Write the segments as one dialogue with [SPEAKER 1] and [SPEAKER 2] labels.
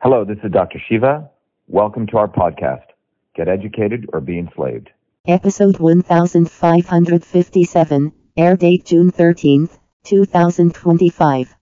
[SPEAKER 1] Hello, this is Dr. Shiva. Welcome to our podcast, Get Educated or Be Enslaved.
[SPEAKER 2] Episode 1557, air date June 13th, 2025.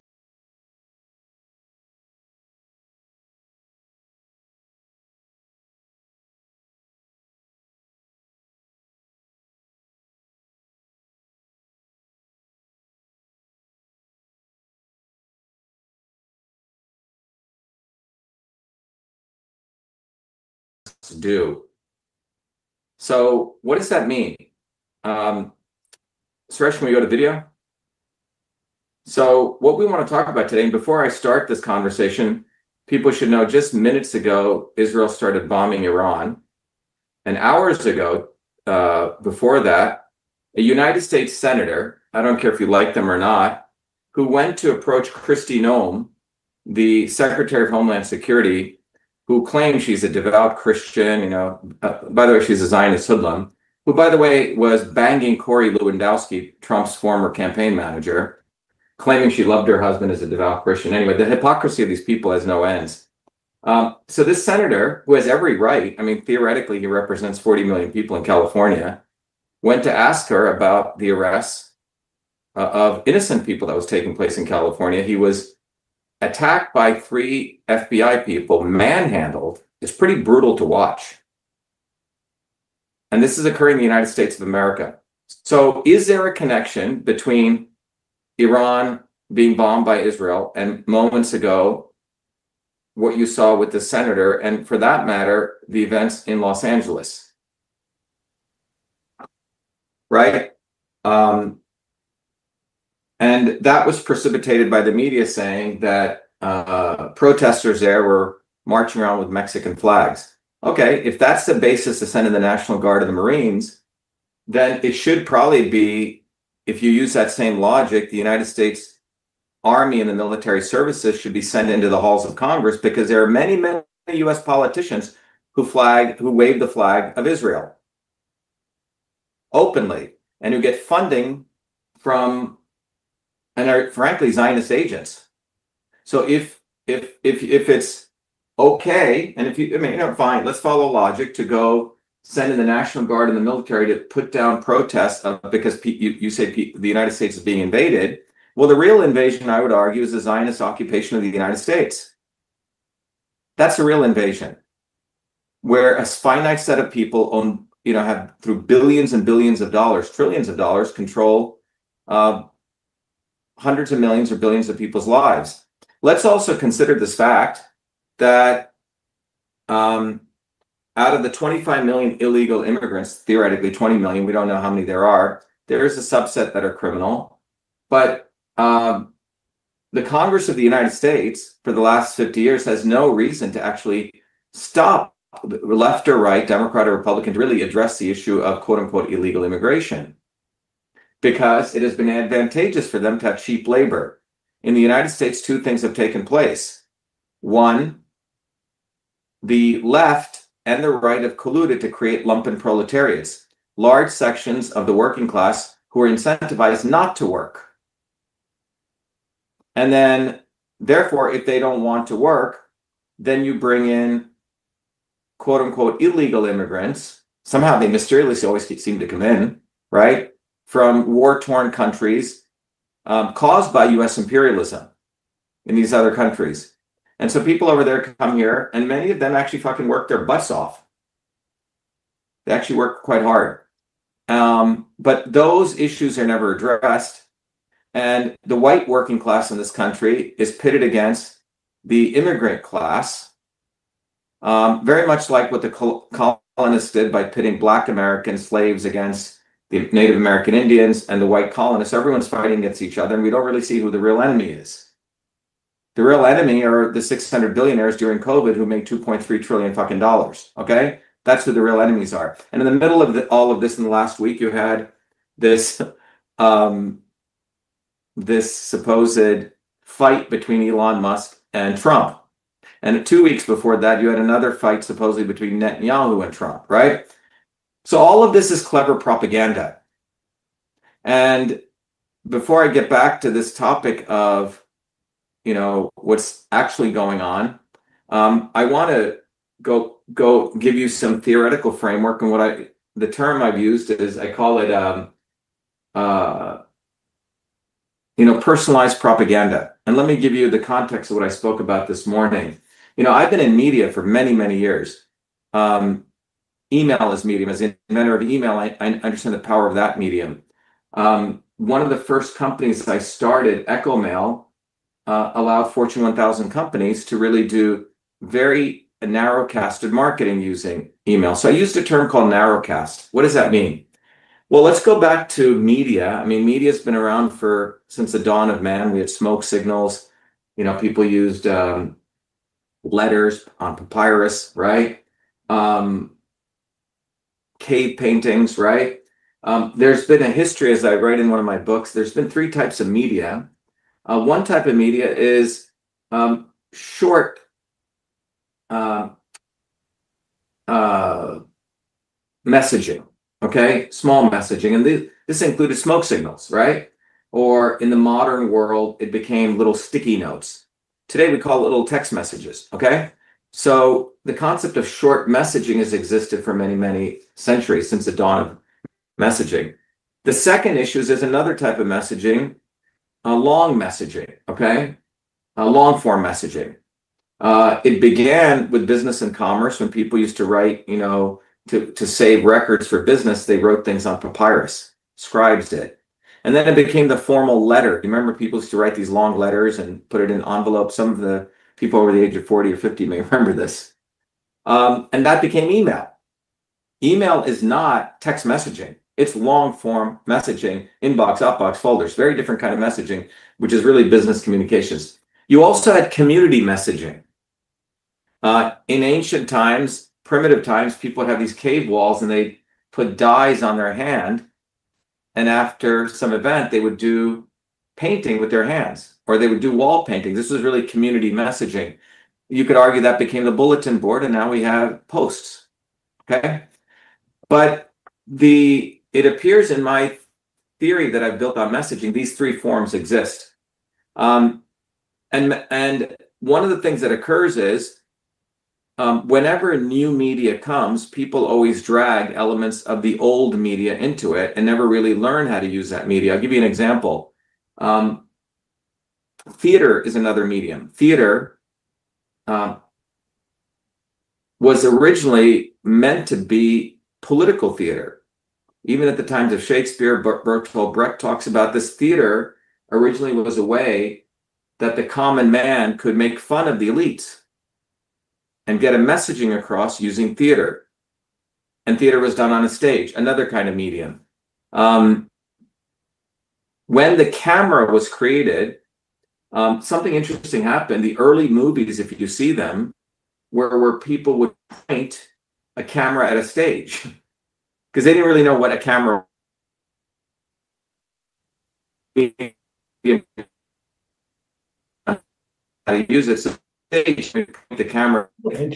[SPEAKER 3] Do. So what does that mean? Suresh, can we go to video? So what we want to talk about today, and before I start this conversation, people should know just minutes ago, Israel started bombing Iran. And hours ago, before that, a United States senator, I don't care if you like them or not, who went to approach Kristi Noem, the Secretary of Homeland Security, who claims she's a devout Christian, by the way, she's a Zionist hoodlum, who, by the way, was banging Corey Lewandowski, Trump's former campaign manager, claiming she loved her husband as a devout Christian. Anyway, the hypocrisy of these people has no ends. So this senator, who has every right, theoretically, he represents 40 million people in California, went to ask her about the arrests of innocent people that was taking place in California. He was attacked by 3 FBI people, manhandled. It's pretty brutal to watch. And this is occurring in the United States of America. So is there a connection between Iran being bombed by Israel and moments ago, what you saw with the senator, and for that matter, the events in Los Angeles? Right? And that was precipitated by the media saying that protesters there were marching around with Mexican flags. Okay, if that's the basis to send in the National Guard and the Marines, then it should probably be, if you use that same logic, the United States Army and the military services should be sent into the halls of Congress, because there are many, many U.S. politicians who wave the flag of Israel openly and who get funding from, and are frankly Zionist agents. So if it's okay, and if fine, let's follow logic to go send in the National Guard and the military to put down protests because you say the United States is being invaded. Well, the real invasion, I would argue, is the Zionist occupation of the United States. That's a real invasion, where a finite set of people have through billions and billions of dollars, trillions of dollars, control hundreds of millions or billions of people's lives. Let's also consider this fact that out of the 25 million illegal immigrants, theoretically 20 million, we don't know how many there is a subset that are criminal. But the Congress of the United States for the last 50 years has no reason to actually stop left or right, Democrat or Republican, to really address the issue of quote unquote illegal immigration, because it has been advantageous for them to have cheap labor. In the United States, 2 things have taken place. One, the left and the right have colluded to create lumpen proletariats, large sections of the working class who are incentivized not to work. And then, therefore, if they don't want to work, then you bring in quote unquote illegal immigrants. Somehow they mysteriously always seem to come in, right? From war-torn countries caused by U.S. imperialism in these other countries. And so people over there come here, and many of them actually fucking work their butts off. They actually work quite hard. But those issues are never addressed. And the white working class in this country is pitted against the immigrant class, very much like what the colonists did by pitting Black American slaves against the Native American Indians and the white colonists. Everyone's fighting against each other, and we don't really see who the real enemy is. The real enemy are the 600 billionaires during COVID who made $2.3 trillion fucking dollars. Okay, that's who the real enemies are. And in the middle of all of this, in the last week, you had this this supposed fight between Elon Musk and Trump, and 2 weeks before that, you had another fight supposedly between Netanyahu and Trump. Right. So all of this is clever propaganda. And before I get back to this topic of, what's actually going on, I want to go give you some theoretical framework, and the term I've used is, I call it personalized propaganda. And let me give you the context of what I spoke about this morning. I've been in media for many, many years. Email is medium. As the inventor of email, I understand the power of that medium. One of the first companies I started, EchoMail, allowed Fortune 1000 companies to really do very narrowcasted marketing using email. So I used a term called narrowcast. What does that mean? Well, let's go back to media. I mean, media's been around since the dawn of man. We had smoke signals. People used letters on papyrus, right? Cave paintings, right? There's been a history, as I write in one of my books. There's been three types of media. One type of media is short messaging, okay? Small messaging. And this included smoke signals, right? Or in the modern world, it became little sticky notes. Today, we call it little text messages, okay? So the concept of short messaging has existed for many, many centuries, since the dawn of messaging. The second issue is there's another type of messaging, long messaging, okay? Long form messaging. It began with business and commerce, when people used to write, to save records for business, they wrote things on papyrus. Scribes did. And then it became the formal letter. You remember people used to write these long letters and put it in envelopes. Some of the people over the age of 40 or 50 may remember this. And that became email. Email is not text messaging. It's long form messaging, inbox, outbox, folders, very different kind of messaging, which is really business communications. You also had community messaging. In ancient times, primitive times, people would have these cave walls and they put dyes on their hand. And after some event, they would do painting with their hands, or they would do wall painting. This was really community messaging. You could argue that became the bulletin board, and now we have posts, okay? But it appears in my theory that I've built on messaging, these three forms exist. And one of the things that occurs is, whenever new media comes, people always drag elements of the old media into it and never really learn how to use that media. I'll give you an example. Theater is another medium. Theater was originally meant to be political theater. Even at the times of Shakespeare, Bertolt Brecht talks about this. Theater originally was a way that the common man could make fun of the elites and get a messaging across using theater. And theater was done on a stage, another kind of medium. When the camera was created, something interesting happened. The early movies, if you see them, where people would point a camera at a stage, because they didn't really know what a camera how to use it. So the camera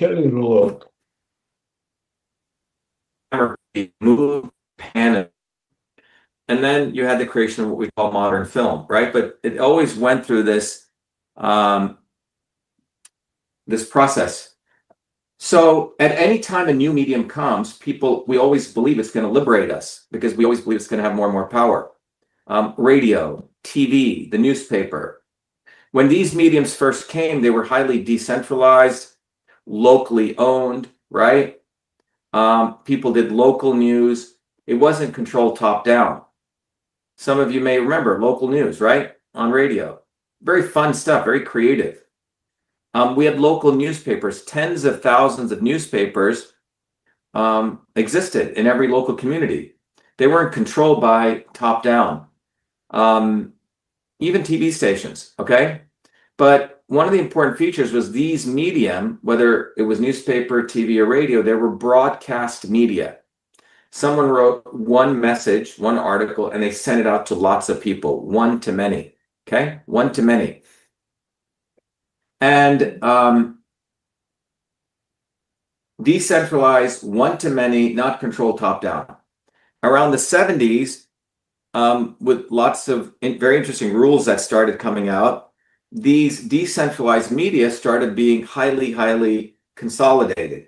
[SPEAKER 3] move, pan, and then you had the creation of what we call modern film, right? But it always went through this this process. So at any time a new medium comes, we always believe it's going to liberate us, because we always believe it's going to have more and more power. Radio, TV, the newspaper. When these mediums first came, they were highly decentralized, locally owned, right? People did local news. It wasn't controlled top down. Some of you may remember local news, right? On radio. Very fun stuff, very creative. We had local newspapers. Tens of thousands of newspapers existed in every local community. They weren't controlled by top down. Even TV stations, okay? But one of the important features was these medium, whether it was newspaper, TV, or radio, they were broadcast media. Someone wrote one message, one article, and they sent it out to lots of people, one to many, okay? One to many. And decentralized, one to many, not controlled top down. Around the 70s, with lots of very interesting rules that started coming out, these decentralized media started being highly consolidated.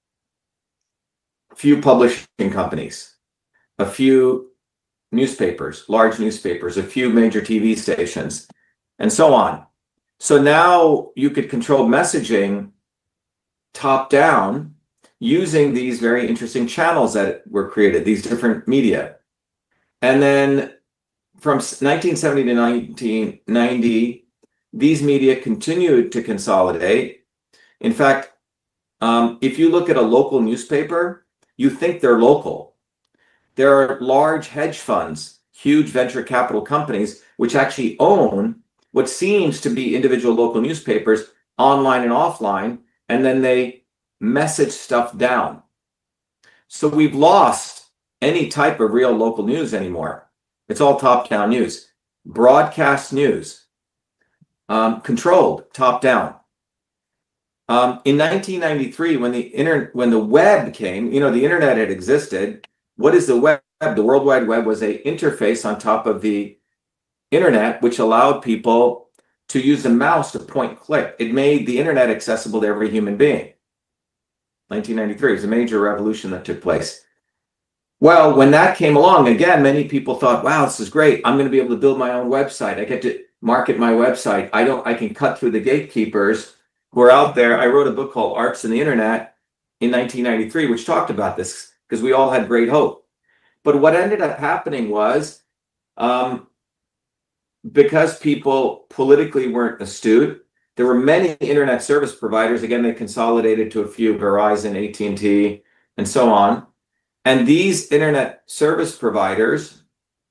[SPEAKER 3] A few publishing companies, a few newspapers, large newspapers, a few major TV stations, and so on. So now you could control messaging top down using these very interesting channels that were created, these different media. And then from 1970 to 1990, these media continued to consolidate. In fact, if you look at a local newspaper, you think they're local. There are large hedge funds, huge venture capital companies, which actually own what seems to be individual local newspapers online and offline, and then they message stuff down. So we've lost any type of real local news anymore. It's all top-down news. Broadcast news, controlled top-down. In 1993, when the web came, the internet had existed. What is the web? The World Wide Web was an interface on top of the internet, which allowed people to use the mouse to point and click. It made the internet accessible to every human being. 1993 was a major revolution that took place. Well, when that came along, again, many people thought, wow, this is great. I'm going to be able to build my own website. I get to market my website. I can cut through the gatekeepers who are out there. I wrote a book called Arts and the Internet in 1993, which talked about this because we all had great hope. But what ended up happening was, because people politically weren't astute, there were many internet service providers. Again, they consolidated to a few, Verizon, AT&T, and so on. And these internet service providers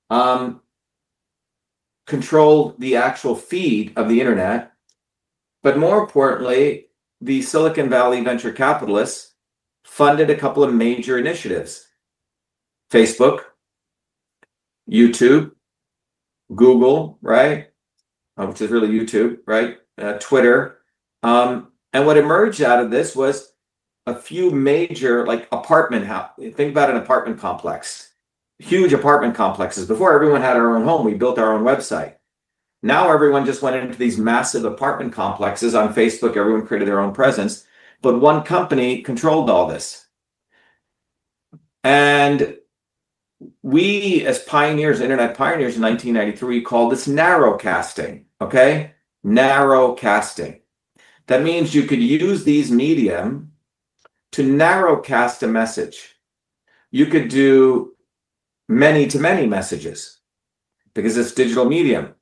[SPEAKER 3] controlled the actual feed of the internet. But more importantly, the Silicon Valley venture capitalists funded a couple of major initiatives. Facebook, YouTube, Google, right? Which is really YouTube, right? Twitter. And what emerged out of this was a few major, like apartment house. Think about an apartment complex, huge apartment complexes. Before, everyone had our own home. We built our own website. Now everyone just went into these massive apartment complexes on Facebook. Everyone created their own presence, but one company controlled all this. And we, as pioneers, internet pioneers in 1993, called this narrowcasting, okay? Narrowcasting. That means you could use these medium to narrowcast a message. You could do many-to-many messages because it's digital medium.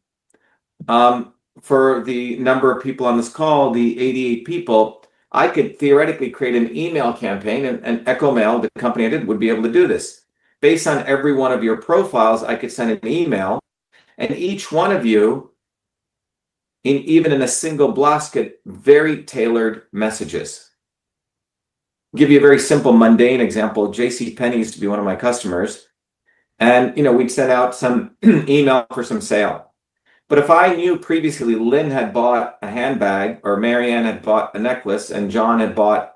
[SPEAKER 3] For the number of people on this call, the 88 people, I could theoretically create an email campaign, and EchoMail, the company I did, would be able to do this. Based on every one of your profiles, I could send an email, and each one of you, even in a single blast, get very tailored messages. I'll give you a very simple, mundane example. JCPenney used to be one of my customers, and we'd send out some email for some sale. But if I knew previously Lynn had bought a handbag, or Marianne had bought a necklace, and John had bought,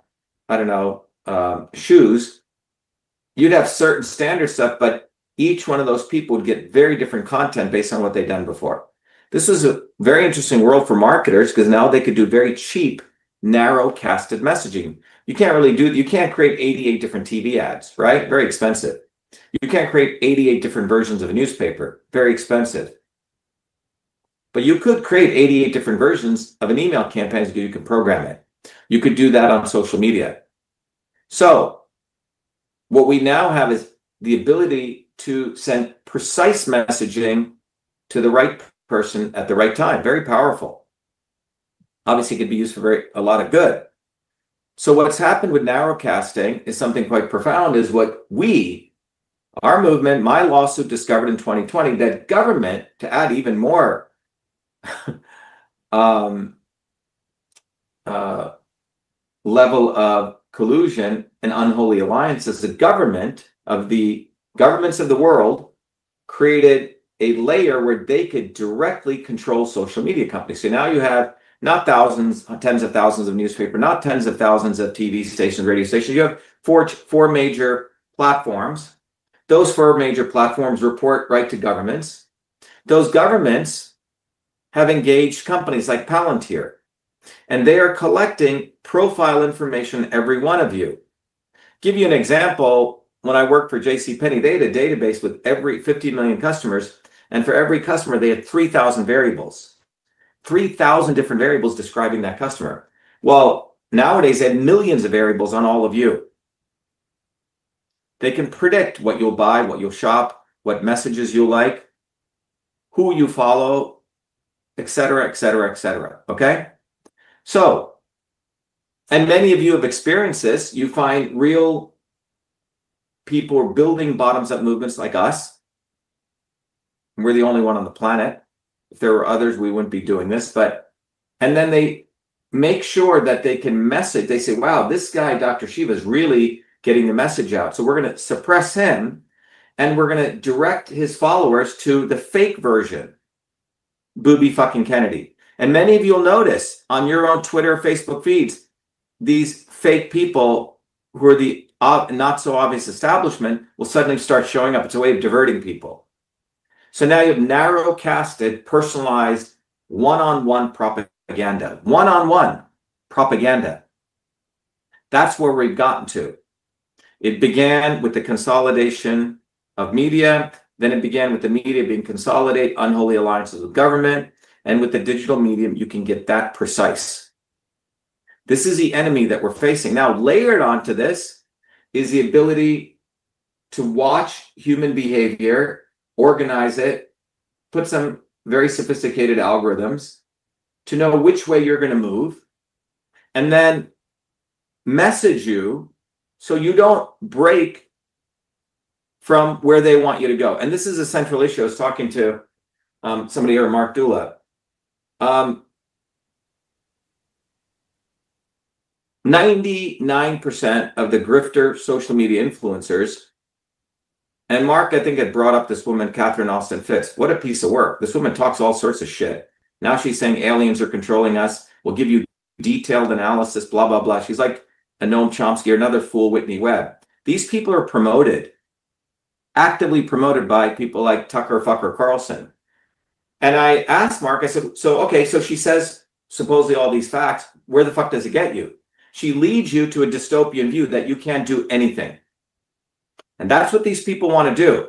[SPEAKER 3] shoes, you'd have certain standard stuff, but each one of those people would get very different content based on what they'd done before. This is a very interesting world for marketers because now they could do very cheap, narrow-casted messaging. You can't create 88 different TV ads, right? Very expensive. You can't create 88 different versions of a newspaper. Very expensive. But you could create 88 different versions of an email campaign. You can program it. You could do that on social media. So what we now have is the ability to send precise messaging to the right person at the right time. Very powerful. Obviously, it could be used for a lot of good. So what's happened with narrowcasting is something quite profound, is what our movement, my lawsuit discovered in 2020, that government, to add even more level of collusion and unholy alliances, the governments of the world created a layer where they could directly control social media companies. So now you have not thousands, tens of thousands of newspapers, not tens of thousands of TV stations, radio stations. You have four major platforms. Those 4 major platforms report right to governments. Those governments have engaged companies like Palantir, and they are collecting profile information, every one of you. Give you an example. When I worked for JCPenney, they had a database with every 50 million customers, and for every customer, they had 3,000 variables, 3,000 different variables describing that customer. Well, nowadays, they have millions of variables on all of you. They can predict what you'll buy, what you'll shop, what messages you'll like, who you follow, etc., etc., etc. Okay? So, and many of you have experienced this. You find real people building bottoms-up movements like us. We're the only one on the planet. If there were others, we wouldn't be doing this. And then they make sure that they can message. They say, wow, this guy, Dr. Shiva, is really getting the message out. So we're going to suppress him, and we're going to direct his followers to the fake version, Booby fucking Kennedy. And many of you will notice on your own Twitter, Facebook feeds, these fake people who are the not so obvious establishment will suddenly start showing up. It's a way of diverting people. So now you have narrow casted, personalized, one-on-one propaganda. One-on-one propaganda. That's where we've gotten to. It began with the consolidation of media. Then it began with the media being consolidated, unholy alliances with government. And with the digital medium, you can get that precise. This is the enemy that we're facing. Now, layered onto this is the ability to watch human behavior, organize it, put some very sophisticated algorithms to know which way you're going to move, and then message you so you don't break from where they want you to go. And this is a central issue. I was talking to somebody here, Mark Dula. 99% of the grifter social media influencers, and Mark, I think, had brought up this woman, Catherine Austin Fitts. What a piece of work. This woman talks all sorts of shit. Now she's saying aliens are controlling us. We'll give you detailed analysis, blah, blah, blah. She's like a Noam Chomsky or another fool, Whitney Webb. These people are promoted, actively promoted by people like Tucker Fucker Carlson. And I asked Mark, I said, so she says supposedly all these facts. Where the fuck does it get you? She leads you to a dystopian view that you can't do anything. And that's what these people want to do.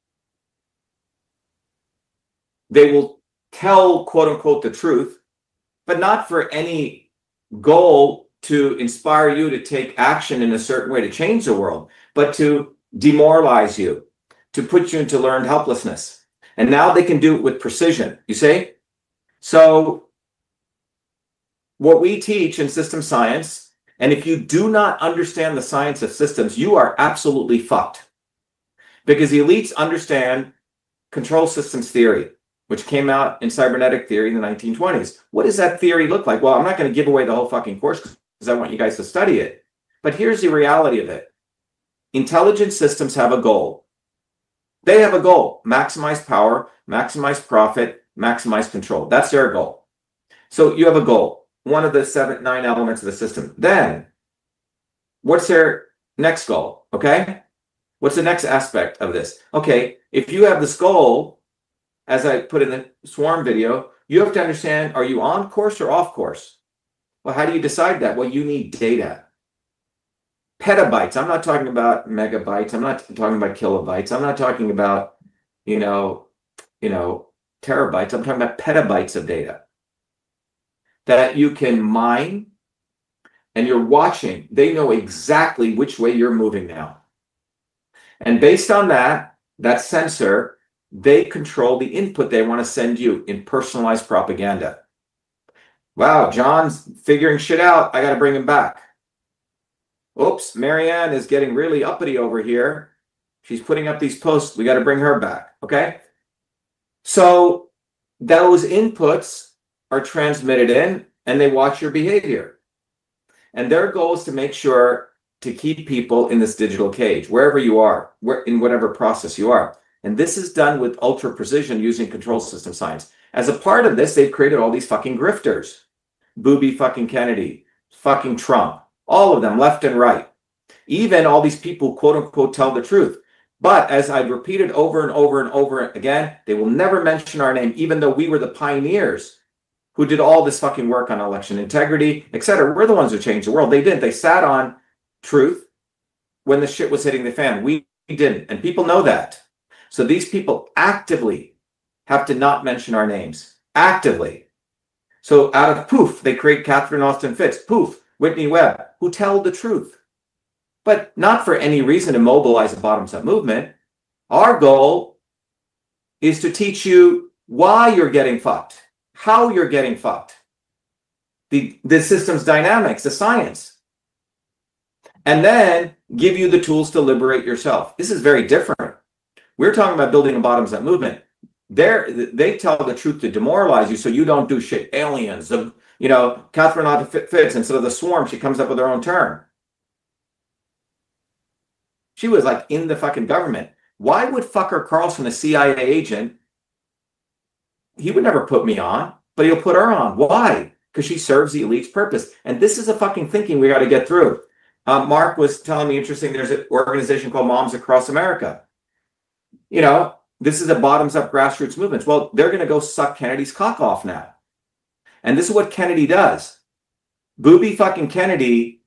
[SPEAKER 3] They will tell, quote unquote, the truth, but not for any goal to inspire you to take action in a certain way to change the world, but to demoralize you, to put you into learned helplessness. And now they can do it with precision, you see? So what we teach in system science, and if you do not understand the science of systems, you are absolutely fucked. Because the elites understand control systems theory, which came out in cybernetic theory in the 1920s. What does that theory look like? Well, I'm not going to give away the whole fucking course because I want you guys to study it. But here's the reality of it. Intelligent systems have a goal. They have a goal: maximize power, maximize profit, maximize control. That's their goal. So you have a goal, one of the 9 elements of the system. Then, what's their next goal? Okay? What's the next aspect of this? Okay, if you have this goal, as I put in the swarm video, you have to understand, are you on course or off course? Well, how do you decide that? Well, you need data. Petabytes. I'm not talking about megabytes. I'm not talking about kilobytes. I'm not talking about, terabytes. I'm talking about petabytes of data that you can mine, and you're watching. They know exactly which way you're moving now. And based on that sensor, they control the input they want to send you in personalized propaganda. Wow, John's figuring shit out. I got to bring him back. Oops, Marianne is getting really uppity over here. She's putting up these posts. We got to bring her back, okay? So those inputs are transmitted in, and they watch your behavior. And their goal is to make sure to keep people in this digital cage, wherever you are, in whatever process you are. And this is done with ultra precision using control system science. As a part of this, they've created all these fucking grifters. Booby fucking Kennedy, fucking Trump, all of them, left and right. Even all these people, quote unquote, tell the truth. But as I've repeated over and over and over again, they will never mention our name, even though we were the pioneers who did all this fucking work on election integrity, etc. We're the ones who changed the world. They didn't. They sat on truth when the shit was hitting the fan. We didn't. And people know that. So these people actively have to not mention our names. Actively. So out of poof, they create Catherine Austin Fitts. Poof, Whitney Webb, who tell the truth. But not for any reason to mobilize a bottoms-up movement. Our goal is to teach you why you're getting fucked, how you're getting fucked, the system's dynamics, the science, and then give you the tools to liberate yourself. This is very different. We're talking about building a bottoms-up movement. They tell the truth to demoralize you so you don't do shit. Aliens, Catherine Austin Fitts, instead of the swarm, she comes up with her own term. She was like in the fucking government. Why would fucker Carlson, a CIA agent, he would never put me on, but he'll put her on. Why? Because she serves the elite's purpose. And this is a fucking thinking we got to get through. Mark was telling me, interesting, there's an organization called Moms Across America. This is a bottoms-up grassroots movement. Well, they're going to go suck Kennedy's cock off now. And this is what Kennedy does. Booby fucking Kennedy,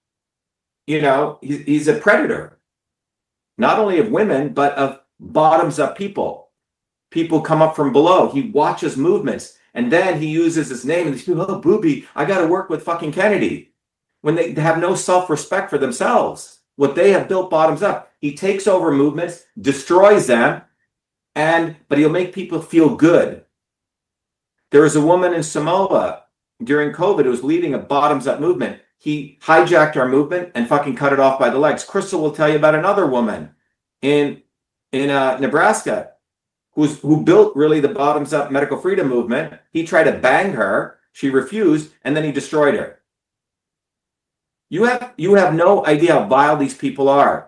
[SPEAKER 3] he's a predator. Not only of women, but of bottoms-up people. People come up from below. He watches movements, and then he uses his name. And these people, oh, Booby, I got to work with fucking Kennedy. When they have no self-respect for themselves. What they have built bottoms up. He takes over movements, destroys them, but he'll make people feel good. There was a woman in Samoa during COVID who was leading a bottoms-up movement. He hijacked our movement and fucking cut it off by the legs. Crystal will tell you about another woman in Nebraska who built really the bottoms-up medical freedom movement. He tried to bang her. She refused, and then he destroyed her. You have no idea how vile these people are.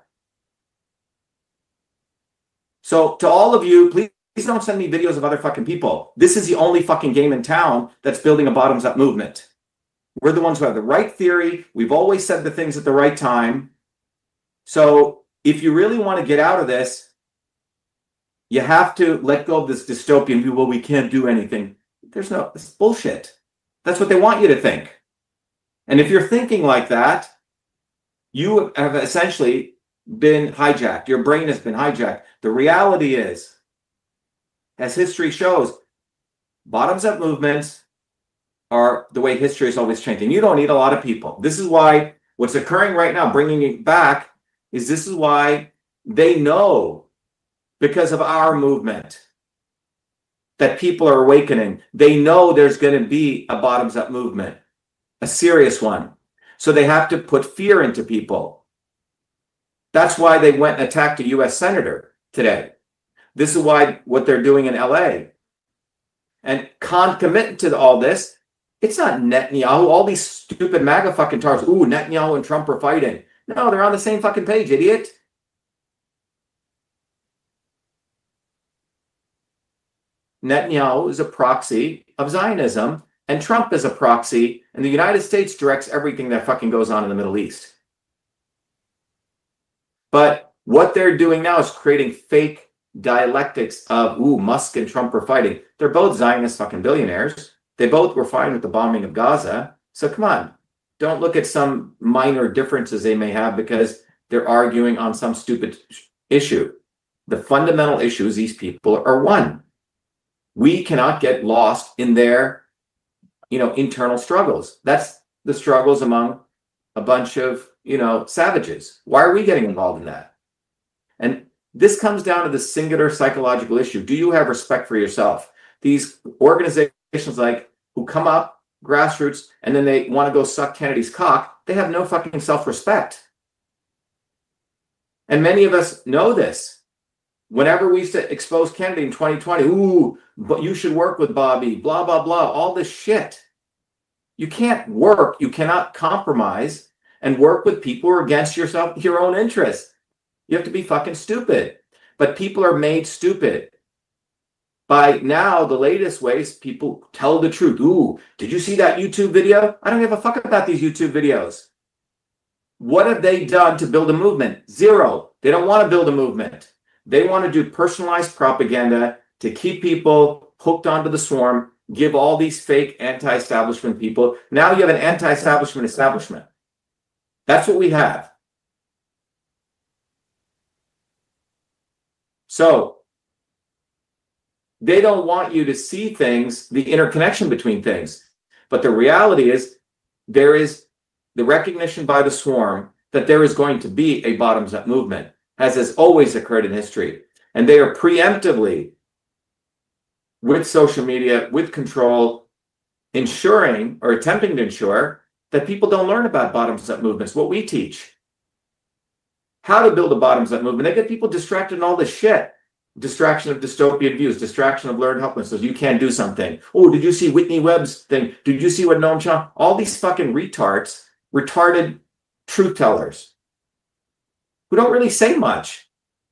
[SPEAKER 3] So to all of you, please don't send me videos of other fucking people. This is the only fucking game in town that's building a bottoms-up movement. We're the ones who have the right theory. We've always said the things at the right time. So if you really want to get out of this, you have to let go of this dystopian view. Well, we can't do anything. It's bullshit. That's what they want you to think. And if you're thinking like that, you have essentially been hijacked. Your brain has been hijacked. The reality is, as history shows, bottoms-up movements are the way history is always changing. You don't need a lot of people. This is why what's occurring right now, bringing it back, this is why they know, because of our movement, that people are awakening. They know there's going to be a bottoms-up movement, a serious one. So they have to put fear into people. That's why they went and attacked a U.S. senator today. This is why what they're doing in L.A. And concomitant to all this, it's not Netanyahu, all these stupid MAGA fucking tars. Ooh, Netanyahu and Trump are fighting. No, they're on the same fucking page, idiot. Netanyahu is a proxy of Zionism, and Trump is a proxy, and the United States directs everything that fucking goes on in the Middle East. But what they're doing now is creating fake dialectics of, ooh, Musk and Trump are fighting. They're both Zionist fucking billionaires. They both were fine with the bombing of Gaza. So come on, don't look at some minor differences they may have because they're arguing on some stupid issue. The fundamental issues, these people are one. We cannot get lost in their, internal struggles. That's the struggles among a bunch of, savages. Why are we getting involved in that? And this comes down to the singular psychological issue. Do you have respect for yourself? These organizations who come up, grassroots, and then they want to go suck Kennedy's cock, they have no fucking self-respect. And many of us know this. Whenever we used to expose Kennedy in 2020, ooh, but you should work with Bobby, blah, blah, blah, all this shit. You can't work, you cannot compromise and work with people who are against your own interests. You have to be fucking stupid. But people are made stupid. By now, the latest ways people tell the truth. Ooh, did you see that YouTube video? I don't give a fuck about these YouTube videos. What have they done to build a movement? Zero. They don't want to build a movement. They want to do personalized propaganda to keep people hooked onto the swarm, give all these fake anti-establishment people. Now you have an anti-establishment establishment. That's what we have. So they don't want you to see things, the interconnection between things. But the reality is there is the recognition by the swarm that there is going to be a bottoms-up movement, as has always occurred in history. And they are preemptively, with social media, with control, ensuring or attempting to ensure that people don't learn about bottoms-up movements, what we teach. How to build a bottoms-up movement. They get people distracted in all this shit. Distraction of dystopian views, distraction of learned helplessness. You can't do something. Oh, did you see Whitney Webb's thing? Did you see what Noam Chomsky? All these fucking retards, retarded truth tellers who don't really say much.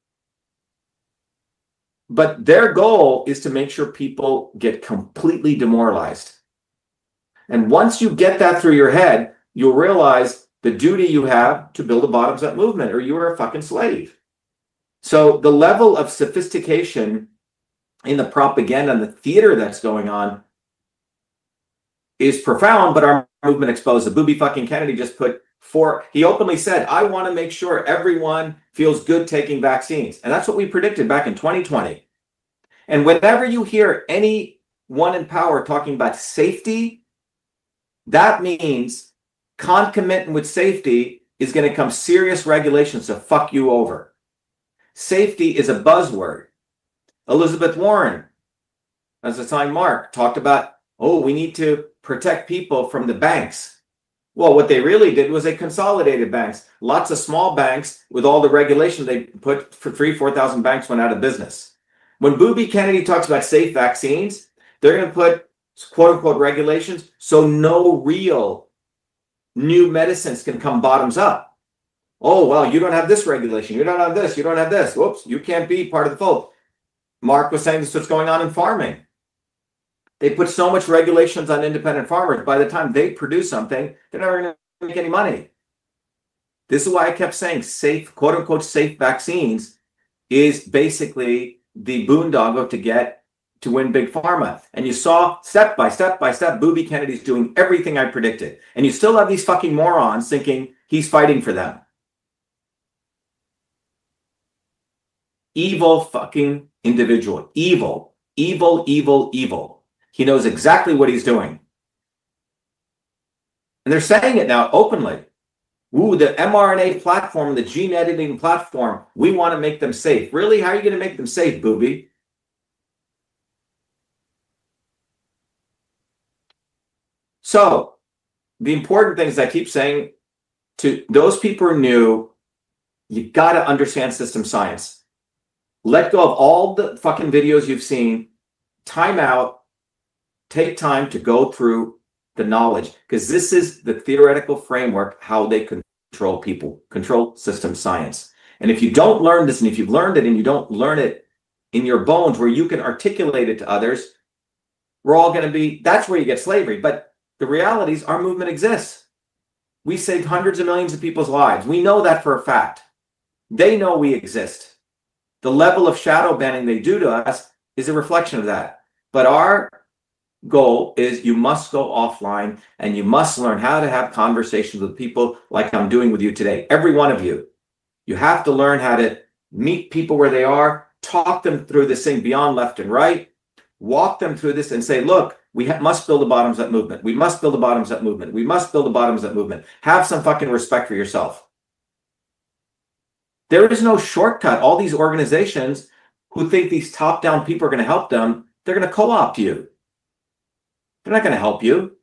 [SPEAKER 3] But their goal is to make sure people get completely demoralized. And once you get that through your head, you'll realize the duty you have to build a bottoms-up movement, or you are a fucking slave. So the level of sophistication in the propaganda and the theater that's going on is profound, but our movement exposed. The Booby fucking Kennedy just he openly said, I want to make sure everyone feels good taking vaccines. And that's what we predicted back in 2020. And whenever you hear anyone in power talking about safety, that means concomitant with safety is going to come serious regulations to fuck you over. Safety is a buzzword. Elizabeth Warren, as a sign Mark, talked about, we need to protect people from the banks. Well, what they really did was they consolidated banks. Lots of small banks, with all the regulation they put, for 4,000 banks went out of business. When Booby Kennedy talks about safe vaccines, they're going to put quote unquote regulations so no real new medicines can come bottoms up. Oh, well, you don't have this regulation. You don't have this. You don't have this. Whoops, you can't be part of the fold. Mark was saying this is what's going on in farming. They put so much regulations on independent farmers. By the time they produce something, they're never going to make any money. This is why I kept saying safe, quote unquote, safe vaccines is basically the boondoggle to win big pharma. And you saw step by step by step, Booby Kennedy's doing everything I predicted. And you still have these fucking morons thinking he's fighting for them. Evil fucking individual. Evil. Evil, evil, evil. He knows exactly what he's doing. And they're saying it now openly. Ooh, the mRNA platform, the gene editing platform, we want to make them safe. Really? How are you going to make them safe, Booby? So, the important things I keep saying to those people who are new, you got to understand system science. Let go of all the fucking videos you've seen. Time out. Take time to go through the knowledge, because this is the theoretical framework, how they control people, control system science. And if you don't learn this, and if you've learned it and you don't learn it in your bones where you can articulate it to others, we're all going to be, that's where you get slavery. But the reality is our movement exists. We saved hundreds of millions of people's lives. We know that for a fact. They know we exist. The level of shadow banning they do to us is a reflection of that. But our goal is you must go offline and you must learn how to have conversations with people like I'm doing with you today. Every one of you. You have to learn how to meet people where they are, talk them through this thing beyond left and right, walk them through this and say, look, we must build a bottoms-up movement. We must build a bottoms-up movement. We must build a bottoms-up movement. Have some fucking respect for yourself. There is no shortcut. All these organizations who think these top-down people are going to help them, they're going to co-opt you. They're not going to help you.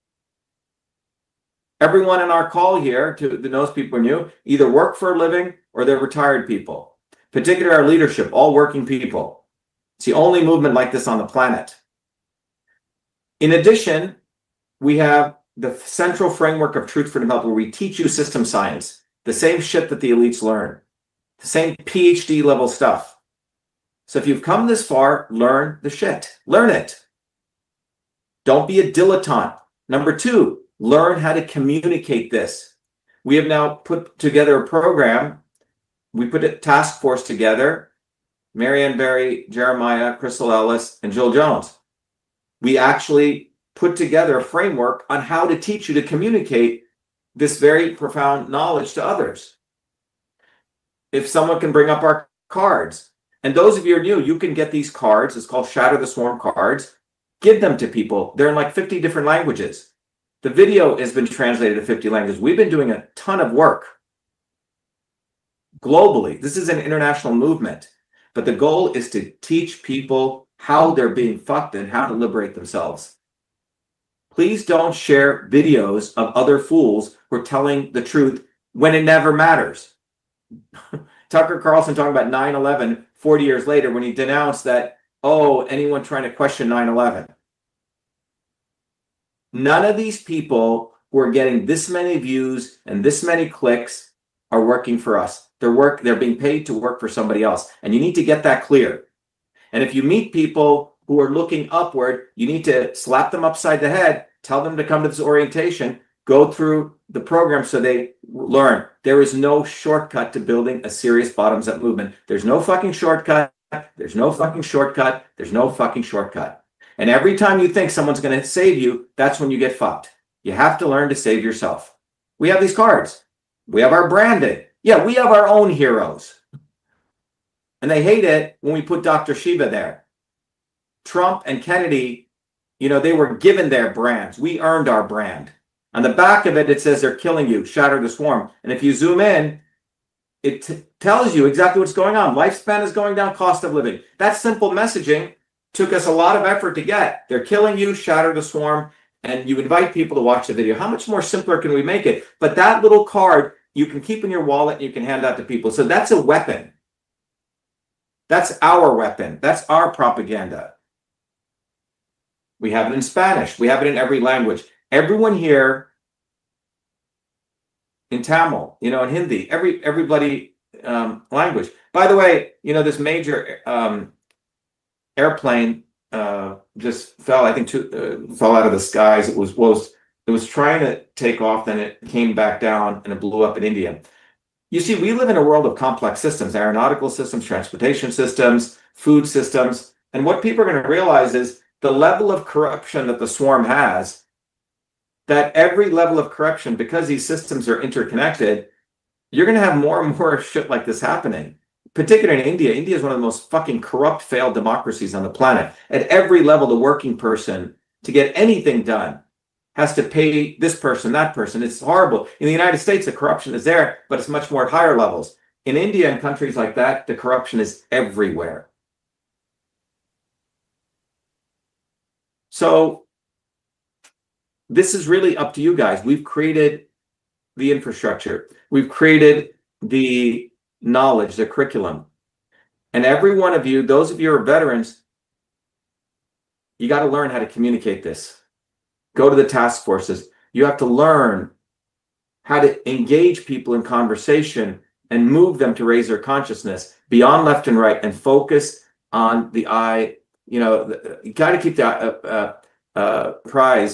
[SPEAKER 3] Everyone in our call here, to those people are new, either work for a living or they're retired people. Particularly our leadership, all working people. It's the only movement like this on the planet. In addition, we have the central framework of Truth, Freedom, Health, where we teach you system science, the same shit that the elites learn. The same PhD level stuff. So if you've come this far, learn the shit. Learn it. Don't be a dilettante. Number two, learn how to communicate this. We have now put together a program. We put a task force together Marianne Barry, Jeremiah, Crystal Ellis, and Jill Jones. We actually put together a framework on how to teach you to communicate this very profound knowledge to others. If someone can bring up our cards, and those of you who are new, you can get these cards. It's called Shatter the Swarm cards. Give them to people. They're in like 50 different languages. The video has been translated to 50 languages. We've been doing a ton of work globally. This is an international movement, but the goal is to teach people how they're being fucked and how to liberate themselves. Please don't share videos of other fools who are telling the truth when it never matters. Tucker Carlson talking about 9/11 40 years later when he denounced that, oh, anyone trying to question 9/11. None of these people who are getting this many views and this many clicks are working for us. They're being paid to work for somebody else. And you need to get that clear. And if you meet people who are looking upward, you need to slap them upside the head, tell them to come to this orientation, go through the program so they learn. There is no shortcut to building a serious bottoms-up movement. There's no fucking shortcut. There's no fucking shortcut. There's no fucking shortcut. And every time you think someone's going to save you, that's when you get fucked. You have to learn to save yourself. We have these cards. We have our branding. Yeah, we have our own heroes. And they hate it when we put Dr. Shiva there. Trump and Kennedy, they were given their brands. We earned our brand. On the back of it, it says they're killing you, shatter the swarm. And if you zoom in, it tells you exactly what's going on. Lifespan is going down, cost of living. That simple messaging took us a lot of effort to get. They're killing you, shatter the swarm, and you invite people to watch the video. How much more simpler can we make it? But that little card you can keep in your wallet and you can hand out to people. So that's a weapon. That's our weapon. That's our propaganda. We have it in Spanish. We have it in every language. Everyone here in Tamil, in Hindi, every bloody language. By the way, this major airplane just fell. I think fell out of the skies. It was trying to take off, then it came back down and it blew up in India. You see, we live in a world of complex systems, aeronautical systems, transportation systems, food systems. And what people are going to realize is the level of corruption that the swarm has, that every level of corruption, because these systems are interconnected, you're going to have more and more shit like this happening. Particularly in India. India is one of the most fucking corrupt, failed democracies on the planet. At every level, the working person, to get anything done, has to pay this person, that person. It's horrible. In the United States, the corruption is there, but it's much more at higher levels. In India and countries like that, the corruption is everywhere. So this is really up to you guys. We've created the infrastructure. We've created the knowledge, the curriculum. And every one of you, those of you who are veterans, you got to learn how to communicate this. Go to the task forces. You have to learn how to engage people in conversation and move them to raise their consciousness beyond left and right and focus on the eye. You got to keep the prize,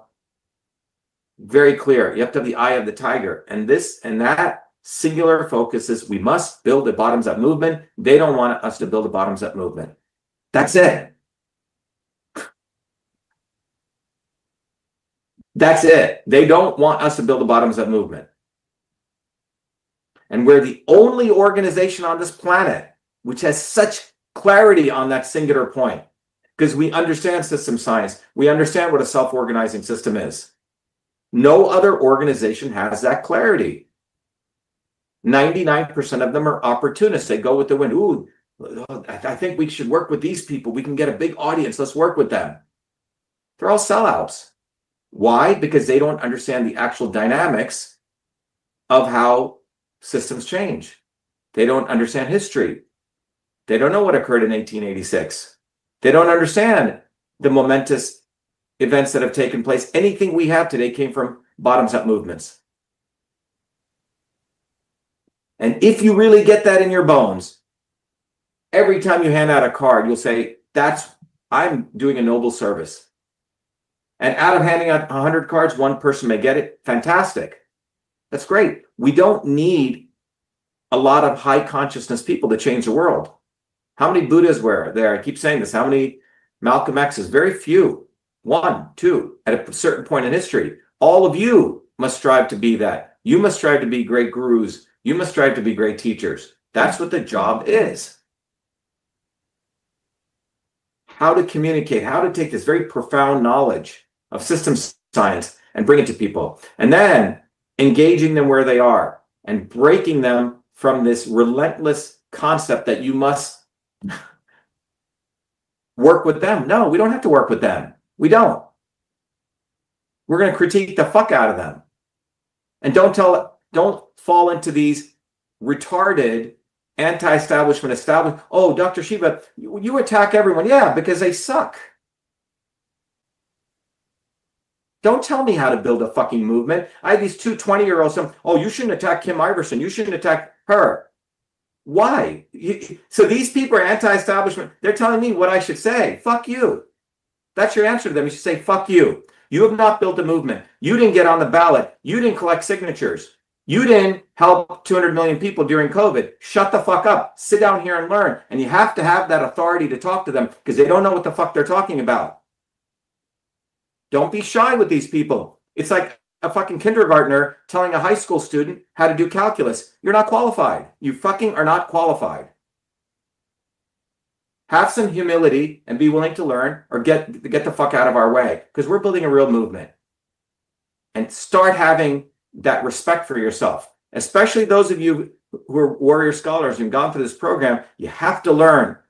[SPEAKER 3] very clear. You have to have the eye of the tiger. And this and that singular focus is we must build a bottoms-up movement. They don't want us to build a bottoms-up movement. That's it. That's it. They don't want us to build a bottoms-up movement. And we're the only organization on this planet which has such clarity on that singular point, because we understand system science. We understand what a self-organizing system is. No other organization has that clarity. 99% of them are opportunists. They go with the wind. Ooh, I think we should work with these people. We can get a big audience. Let's work with them. They're all sellouts. Why? Because they don't understand the actual dynamics of how systems change. They don't understand history. They don't know what occurred in 1886. They don't understand the momentous events that have taken place. Anything we have today came from bottoms-up movements. And if you really get that in your bones, every time you hand out a card, you'll say, I'm doing a noble service. And out of handing out 100 cards, one person may get it. Fantastic. That's great. We don't need a lot of high consciousness people to change the world. How many Buddhas were there? I keep saying this. How many Malcolm X's? Very few. 1, 2, at a certain point in history. All of you must strive to be that. You must strive to be great gurus. You must strive to be great teachers. That's what the job is. How to communicate, how to take this very profound knowledge of systems science and bring it to people. And then engaging them where they are and breaking them from this relentless concept that you must work with them. No, we don't have to work with them. We don't. We're going to critique the fuck out of them. And don't fall into these retarded anti-establishment. Oh, Dr. Shiva, you attack everyone. Yeah, because they suck. Don't tell me how to build a fucking movement. I have these two 20-year-olds. Oh, you shouldn't attack Kim Iverson. You shouldn't attack her. Why? So these people are anti-establishment. They're telling me what I should say. Fuck you. That's your answer to them. You should say, fuck you. You have not built a movement. You didn't get on the ballot. You didn't collect signatures. You didn't help 200 million people during COVID. Shut the fuck up. Sit down here and learn. And you have to have that authority to talk to them because they don't know what the fuck they're talking about. Don't be shy with these people. It's like a fucking kindergartner telling a high school student how to do calculus. You're not qualified. You fucking are not qualified. Have some humility and be willing to learn or get the fuck out of our way because we're building a real movement. And start having that respect for yourself, especially those of you who are warrior scholars and gone through this program. You have to learn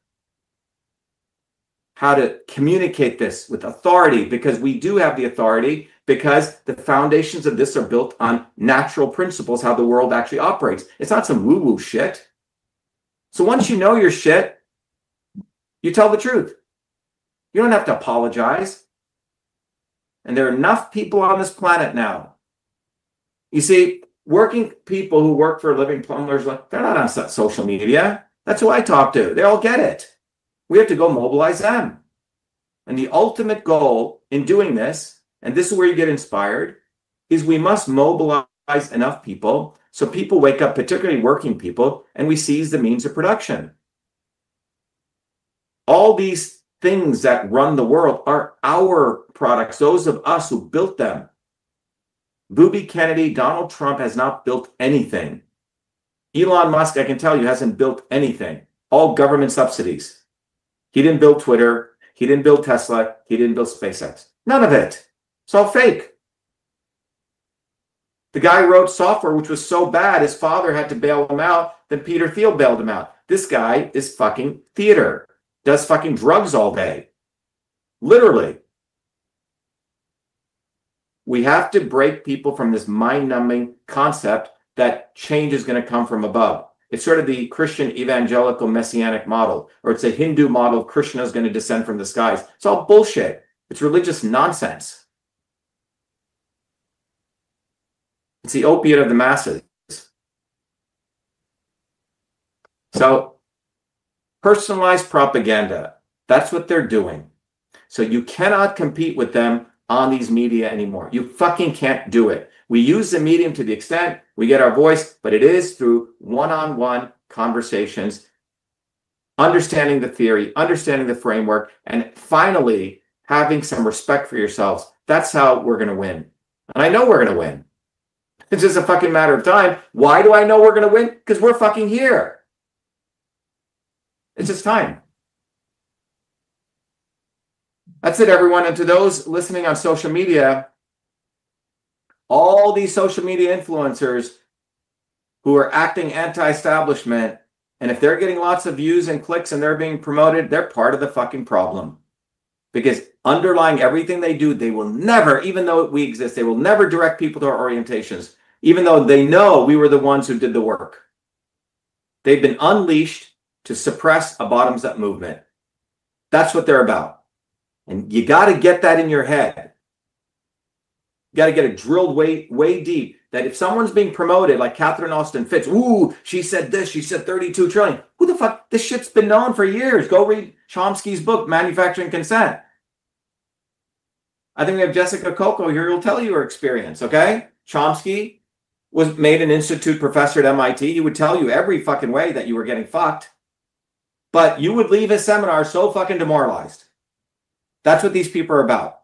[SPEAKER 3] how to communicate this with authority because we do have the authority because the foundations of this are built on natural principles, how the world actually operates. It's not some woo-woo shit. So once you know your shit, you tell the truth. You don't have to apologize. And there are enough people on this planet now. You see, working people who work for a living, plumbers, they're not on social media. That's who I talk to. They all get it. We have to go mobilize them. And the ultimate goal in doing this, and this is where you get inspired, is we must mobilize enough people so people wake up, particularly working people, and we seize the means of production. All these things that run the world are our products, those of us who built them. Booby Kennedy, Donald Trump has not built anything. Elon Musk, I can tell you, hasn't built anything. All government subsidies. He didn't build Twitter. He didn't build Tesla. He didn't build SpaceX. None of it. It's all fake. The guy wrote software which was so bad his father had to bail him out. Then Peter Thiel bailed him out. This guy is fucking theater. Does fucking drugs all day. Literally. We have to break people from this mind-numbing concept that change is going to come from above. It's sort of the Christian evangelical messianic model, or it's a Hindu model of Krishna is going to descend from the skies. It's all bullshit. It's religious nonsense. It's the opiate of the masses. So, personalized propaganda, that's what they're doing. So you cannot compete with them on these media anymore. You fucking can't do it. We use the medium to the extent we get our voice, but it is through one-on-one conversations, understanding the theory, understanding the framework, and finally having some respect for yourselves. That's how we're going to win. And I know we're going to win. It's just a fucking matter of time. Why do I know we're going to win? Because we're fucking here. It's just time. That's it, everyone. And to those listening on social media, all these social media influencers who are acting anti-establishment, and if they're getting lots of views and clicks and they're being promoted, they're part of the fucking problem. Because underlying everything they do, they will never, even though we exist, they will never direct people to our orientations, even though they know we were the ones who did the work. They've been unleashed to suppress a bottoms-up movement. That's what they're about. And you got to get that in your head. You got to get it drilled way deep that if someone's being promoted like Catherine Austin Fitts, ooh, she said this, she said 32 trillion. Who the fuck? This shit's been known for years. Go read Chomsky's book, Manufacturing Consent. I think we have Jessica Coco here who'll tell you her experience, okay? Chomsky was made an institute professor at MIT. He would tell you every fucking way that you were getting fucked. But you would leave his seminar so fucking demoralized. That's what these people are about.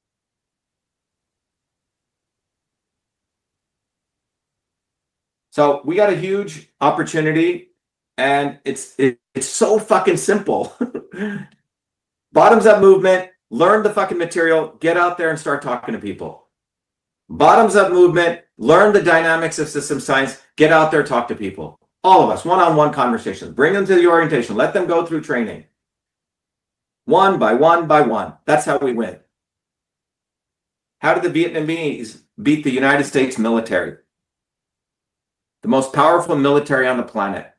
[SPEAKER 3] So we got a huge opportunity, and it's so fucking simple. Bottoms up movement, learn the fucking material, get out there and start talking to people. Bottoms up movement, learn the dynamics of system science, get out there, talk to people. All of us, one-on-one conversations. Bring them to the orientation. Let them go through training. One by one by one. That's how we win. How did the Vietnamese beat the United States military? The most powerful military on the planet.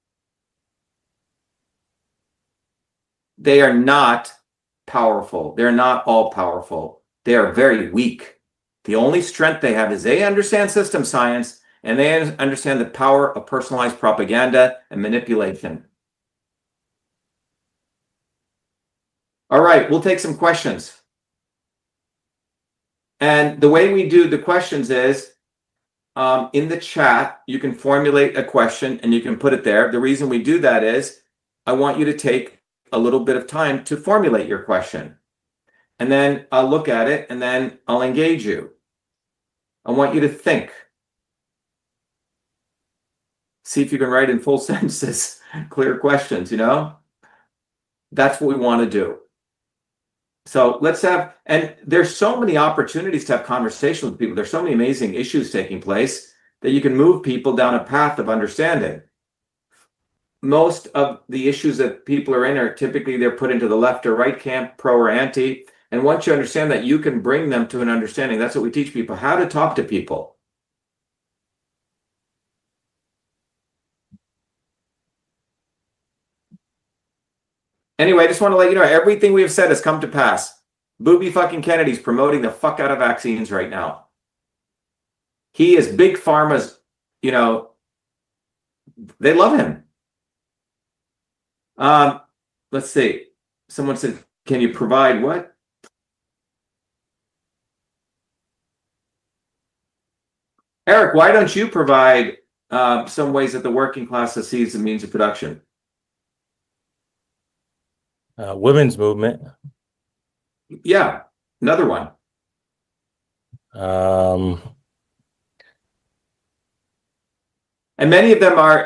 [SPEAKER 3] They are not powerful. They're not all powerful. They are very weak. The only strength they have is they understand system science, and they understand the power of personalized propaganda and manipulation. All right, we'll take some questions. And the way we do the questions is, in the chat, you can formulate a question and you can put it there. The reason we do that is I want you to take a little bit of time to formulate your question. And then I'll look at it and then I'll engage you. I want you to think. See if you can write in full sentences, clear questions, you know? That's what we want to do. So let's have, and there's so many opportunities to have conversations with people. There's so many amazing issues taking place that you can move people down a path of understanding. Most of the issues that people are in are typically they're put into the left or right camp, pro or anti. And once you understand that, you can bring them to an understanding. That's what we teach people, how to talk to people. Anyway, I just want to let you know, everything we have said has come to pass. Booby fucking Kennedy's promoting the fuck out of vaccines right now. He is big pharma's, you know, they love him. Let's see. Someone said, can you provide what? Eric, why don't you provide some ways that the working class sees the means of production?
[SPEAKER 4] Women's movement.
[SPEAKER 3] Yeah, another one. And many of them are,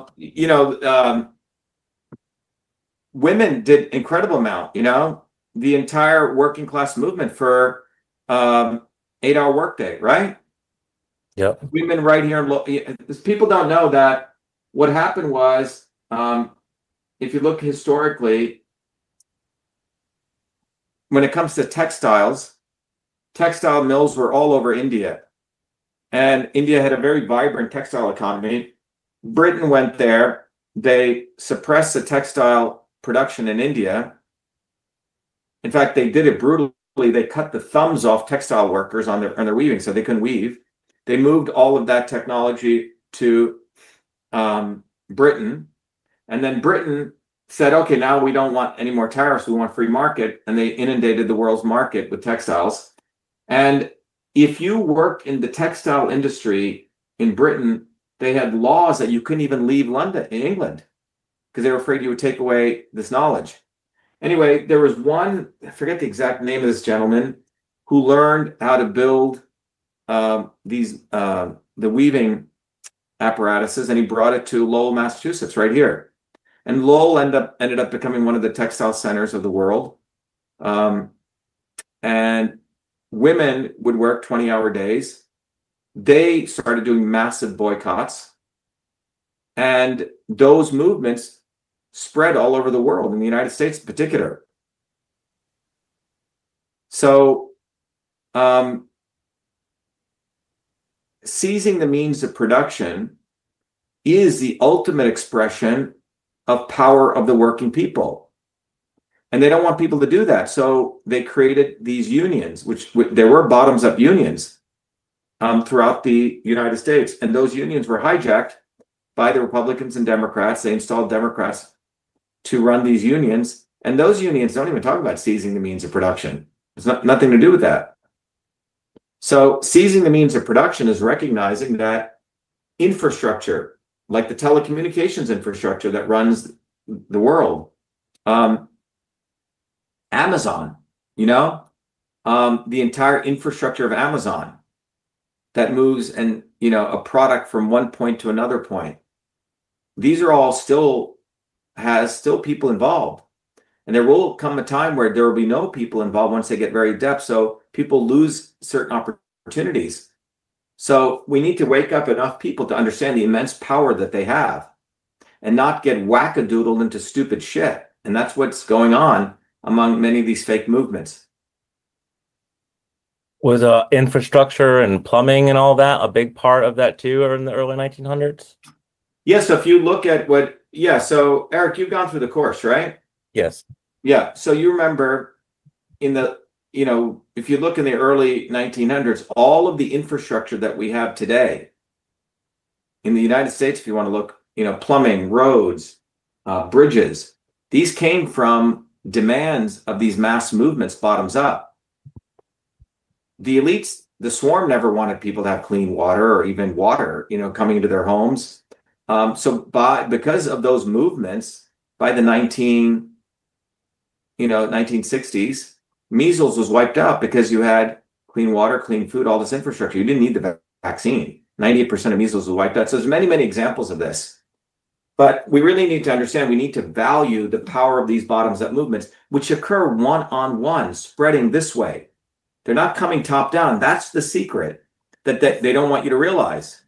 [SPEAKER 3] women did incredible amount, the entire working class movement for 8-hour workday, right?
[SPEAKER 4] Yep.
[SPEAKER 3] Women right here. People don't know that what happened was, if you look historically, when it comes to textiles, textile mills were all over India. And India had a very vibrant textile economy. Britain went there. They suppressed the textile production in India. In fact, they did it brutally. They cut the thumbs off textile workers on their weaving, so they couldn't weave. They moved all of that technology to Britain. And then Britain said, okay, now we don't want any more tariffs. We want free market. And they inundated the world's market with textiles. And if you work in the textile industry in Britain, they had laws that you couldn't even leave London, in England, because they were afraid you would take away this knowledge. Anyway, there was one, I forget the exact name of this gentleman, who learned how to build the weaving apparatuses, and he brought it to Lowell, Massachusetts, right here. And Lowell ended up becoming one of the textile centers of the world. And women would work 20-hour days. They started doing massive boycotts. And those movements spread all over the world, in the United States in particular. So, seizing the means of production is the ultimate expression of power of the working people. And they don't want people to do that. So they created these unions, which there were bottoms-up unions throughout the United States. And those unions were hijacked by the Republicans and Democrats. They installed Democrats to run these unions. And those unions don't even talk about seizing the means of production. It's nothing to do with that. So seizing the means of production is recognizing that infrastructure, like the telecommunications infrastructure that runs the world. Amazon, the entire infrastructure of Amazon that moves and, a product from one point to another point. These are all still people involved. And there will come a time where there will be no people involved once they get very depth. So people lose certain opportunities. So we need to wake up enough people to understand the immense power that they have and not get wackadoodled into stupid shit. And that's what's going on among many of these fake movements.
[SPEAKER 4] Was infrastructure and plumbing and all that a big part of that too, or in the early 1900s?
[SPEAKER 3] Yeah, so if you look at so Eric, you've gone through the course, right?
[SPEAKER 4] Yes.
[SPEAKER 3] Yeah, so you remember if you look in the early 1900s, all of the infrastructure that we have today in the United States, if you want to look, plumbing, roads, bridges, these came from demands of these mass movements bottoms up. The elites, the swarm never wanted people to have clean water or even water, coming into their homes. Because of those movements, by the 1960s, measles was wiped out because you had clean water, clean food, all this infrastructure. You didn't need the vaccine. 98% of measles was wiped out. So there's many, many examples of this. But we really need to understand, we need to value the power of these bottoms-up movements, which occur one-on-one, spreading this way. They're not coming top-down. That's the secret that they don't want you to realize.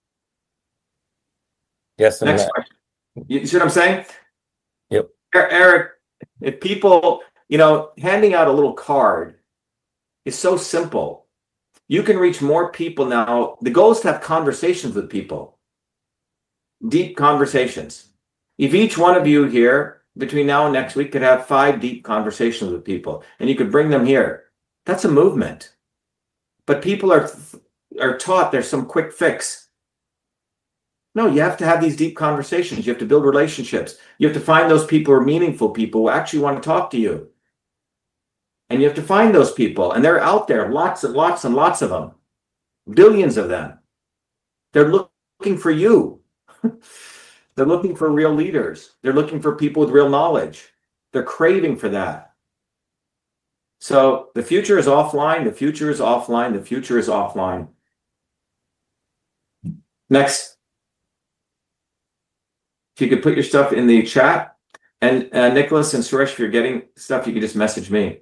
[SPEAKER 4] Yes.
[SPEAKER 3] Next question. You see what I'm saying?
[SPEAKER 4] Yep.
[SPEAKER 3] Eric, if people, handing out a little card is so simple. You can reach more people now. The goal is to have conversations with people. Deep conversations. If each one of you here between now and next week could have 5 deep conversations with people and you could bring them here, that's a movement. But people are taught there's some quick fix. No, you have to have these deep conversations. You have to build relationships. You have to find those people who are meaningful people who actually want to talk to you. And you have to find those people. And they're out there, lots and lots and lots of them. Billions of them. They're looking for you. They're looking for real leaders. They're looking for people with real knowledge. They're craving for that. So the future is offline. The future is offline. The future is offline. Next. If you could put your stuff in the chat. And Nicholas and Suresh, if you're getting stuff, you can just message me.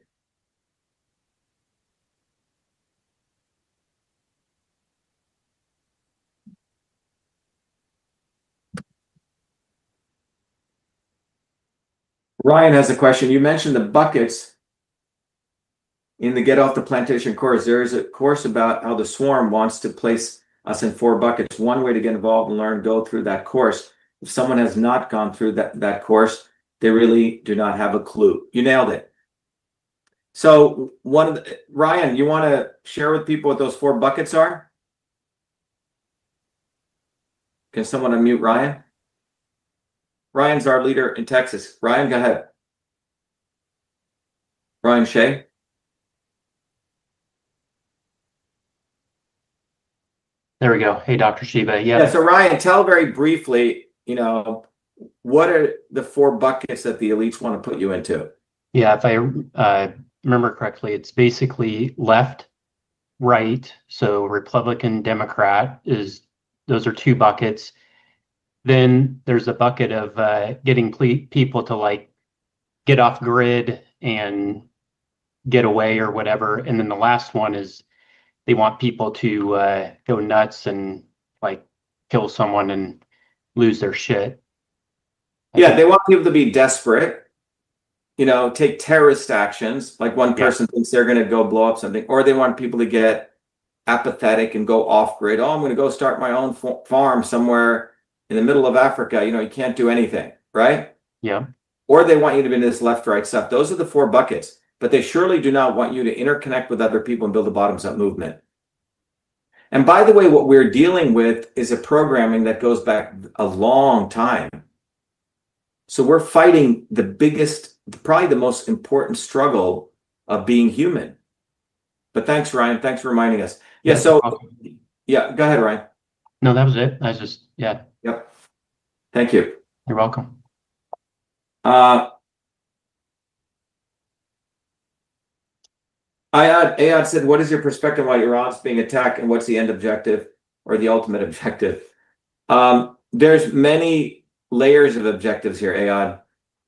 [SPEAKER 3] Ryan has a question. You mentioned the buckets in the Get Off the Plantation course. There is a course about how the swarm wants to place us in 4 buckets. One way to get involved and learn, go through that course. If someone has not gone through that course, they really do not have a clue. You nailed it. So Ryan, you want to share with people what those 4 buckets are? Can someone unmute Ryan? Ryan's our leader in Texas. Ryan, go ahead. Ryan Shea.
[SPEAKER 5] There we go. Hey, Dr. Shiva.
[SPEAKER 3] Yeah. So Ryan, tell very briefly, what are the 4 buckets that the elites want to put you into?
[SPEAKER 5] Yeah, if I remember correctly, it's basically left, right. So Republican, Democrat those are 2 buckets. Then there's a bucket of getting people to get off grid and get away or whatever. And then the last one is they want people to go nuts and kill someone and lose their shit.
[SPEAKER 3] Yeah, they want people to be desperate, take terrorist actions. Like one person thinks they're going to go blow up something, or they want people to get apathetic and go off grid. Oh, I'm going to go start my own farm somewhere in the middle of Africa. You can't do anything, right?
[SPEAKER 5] Yeah.
[SPEAKER 3] Or they want you to be in this left-right stuff. Those are the 4 buckets, but they surely do not want you to interconnect with other people and build a bottoms-up movement. And by the way, what we're dealing with is a programming that goes back a long time. So we're fighting the biggest, probably the most important struggle of being human. But thanks, Ryan. Thanks for reminding us. Yeah. So, yeah, go ahead, Ryan.
[SPEAKER 5] No, that was it. I was just, yeah.
[SPEAKER 3] Yep. Thank you.
[SPEAKER 5] You're welcome.
[SPEAKER 3] Ayad said, what is your perspective on Iran's being attacked and what's the end objective or the ultimate objective? There's many layers of objectives here, Ayad.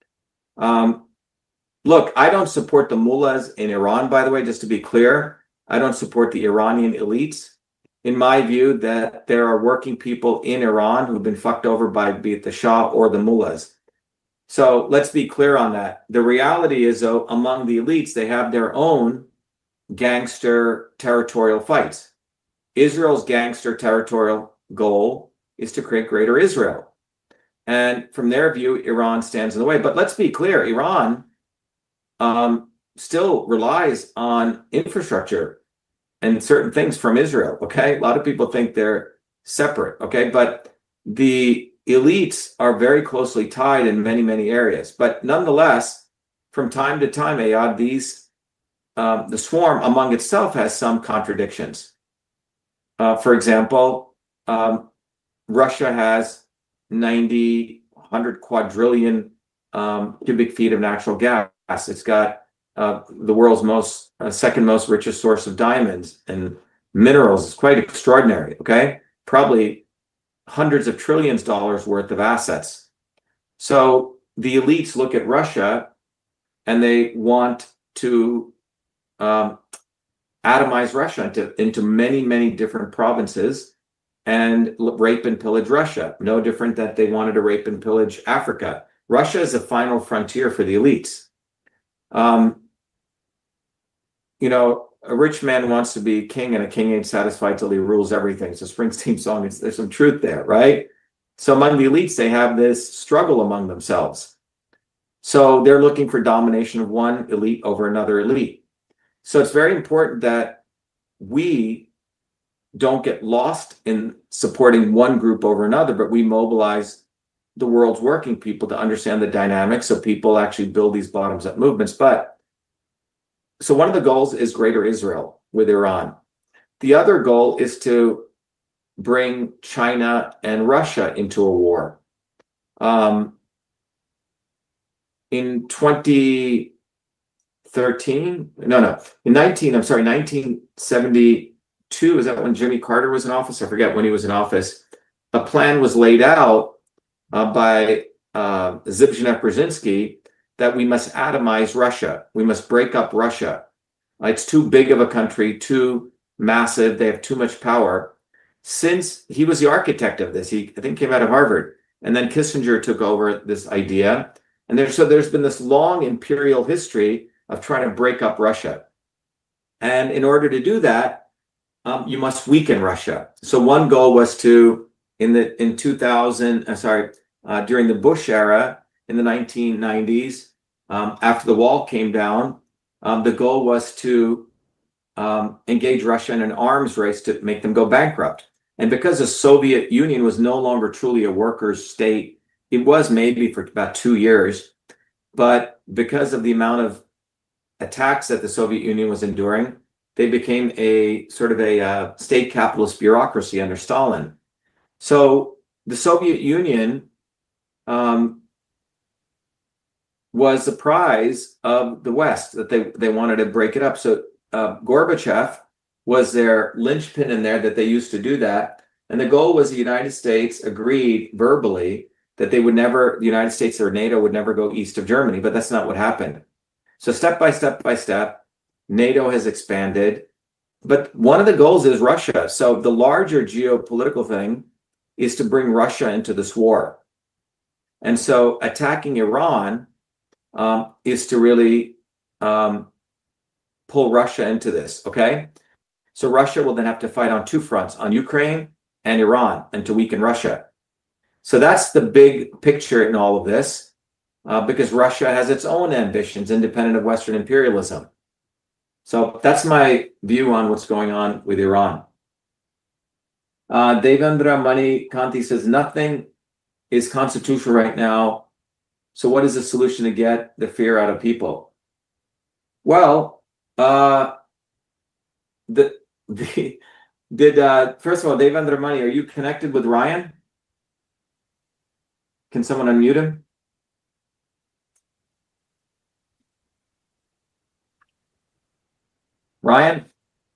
[SPEAKER 3] Look, I don't support the mullahs in Iran, by the way, just to be clear. I don't support the Iranian elites. In my view, that there are working people in Iran who've been fucked over by be it the Shah or the mullahs. So let's be clear on that. The reality is, though, among the elites, they have their own gangster territorial fights. Israel's gangster territorial goal is to create greater Israel. And from their view, Iran stands in the way. But let's be clear, Iran still relies on infrastructure and certain things from Israel, okay? A lot of people think they're separate, okay? But the elites are very closely tied in many, many areas. But nonetheless, from time to time, Ayad, the swarm among itself has some contradictions. For example, Russia has 100 quadrillion cubic feet of natural gas. It's got the world's second most richest source of diamonds and minerals. It's quite extraordinary, okay? Probably hundreds of trillions of dollars worth of assets. So the elites look at Russia and they want to atomize Russia into many, many different provinces and rape and pillage Russia. No different that they wanted to rape and pillage Africa. Russia is the final frontier for the elites. You know, a rich man wants to be king and a king ain't satisfied till he rules everything. It's a Springsteen song. There's some truth there, right? So among the elites, they have this struggle among themselves. So they're looking for domination of one elite over another elite. So it's very important that we don't get lost in supporting one group over another, but we mobilize the world's working people to understand the dynamics so people actually build these bottoms-up movements. So one of the goals is greater Israel with Iran. The other goal is to bring China and Russia into a war. In 1972, is that when Jimmy Carter was in office? I forget when he was in office. A plan was laid out by Zbigniew Brzezinski that we must atomize Russia. We must break up Russia. It's too big of a country, too massive. They have too much power. Since he was the architect of this, I think came out of Harvard, and then Kissinger took over this idea. And there's been this long imperial history of trying to break up Russia. And in order to do that, you must weaken Russia. So one goal was to, during the Bush era, in the 1990s, after the wall came down, the goal was to engage Russia in an arms race to make them go bankrupt. And because the Soviet Union was no longer truly a workers' state, it was maybe for about 2 years, but because of the amount of attacks that the Soviet Union was enduring, they became a sort of a state capitalist bureaucracy under Stalin. So the Soviet Union was the prize of the West, that they wanted to break it up. So Gorbachev was their linchpin in there, that they used to do that. And the goal was the United States agreed verbally that the United States or NATO would never go east of Germany, but that's not what happened. So step by step, NATO has expanded. But one of the goals is Russia. So the larger geopolitical thing is to bring Russia into this war. And so attacking Iran is to really pull Russia into this, okay? So Russia will then have to fight on two fronts, on Ukraine and Iran, and to weaken Russia. So that's the big picture in all of this, because Russia has its own ambitions independent of Western imperialism. So that's my view on what's going on with Iran. Devendra Mani Kanti says, nothing is constitutional right now. So what is the solution to get the fear out of people? Well, first of all, Devendra Mani, are you connected with Ryan? Can someone unmute him? Ryan?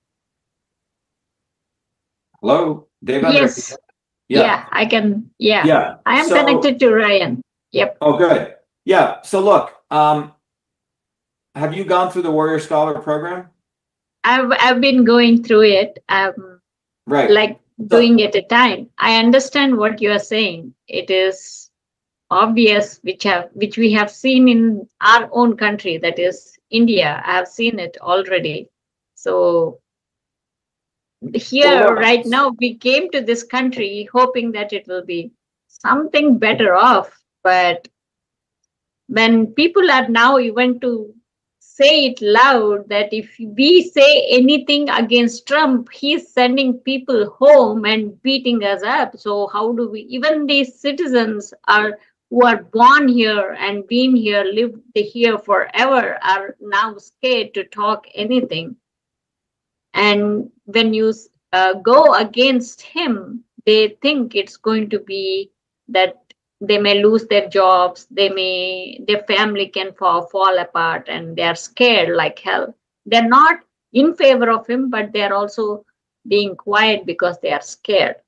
[SPEAKER 3] Hello? Devendra?
[SPEAKER 6] Yes. Yeah, I can. Yeah.
[SPEAKER 3] Yeah.
[SPEAKER 6] I am
[SPEAKER 3] So-
[SPEAKER 6] connected to Ryan. Yep.
[SPEAKER 3] Oh, good. Yeah. So look, have you gone through the Warrior Scholar program?
[SPEAKER 6] I've been going through it.
[SPEAKER 3] Right.
[SPEAKER 6] Like doing it a time. I understand what you are saying. It is obvious, which we have seen in our own country, that is India. I have seen it already. So here
[SPEAKER 3] Well,
[SPEAKER 6] right now, we came to this country hoping that it will be something better off. But when people are now even to say it loud that if we say anything against Trump, he's sending people home and beating us up. So how do we, even these citizens who are born here and been here, lived here forever, are now scared to talk anything. And when you go against him, they think it's going to be that they may lose their jobs, their family can fall apart, and they are scared like hell. They're not in favor of him, but they're also being quiet because they are scared.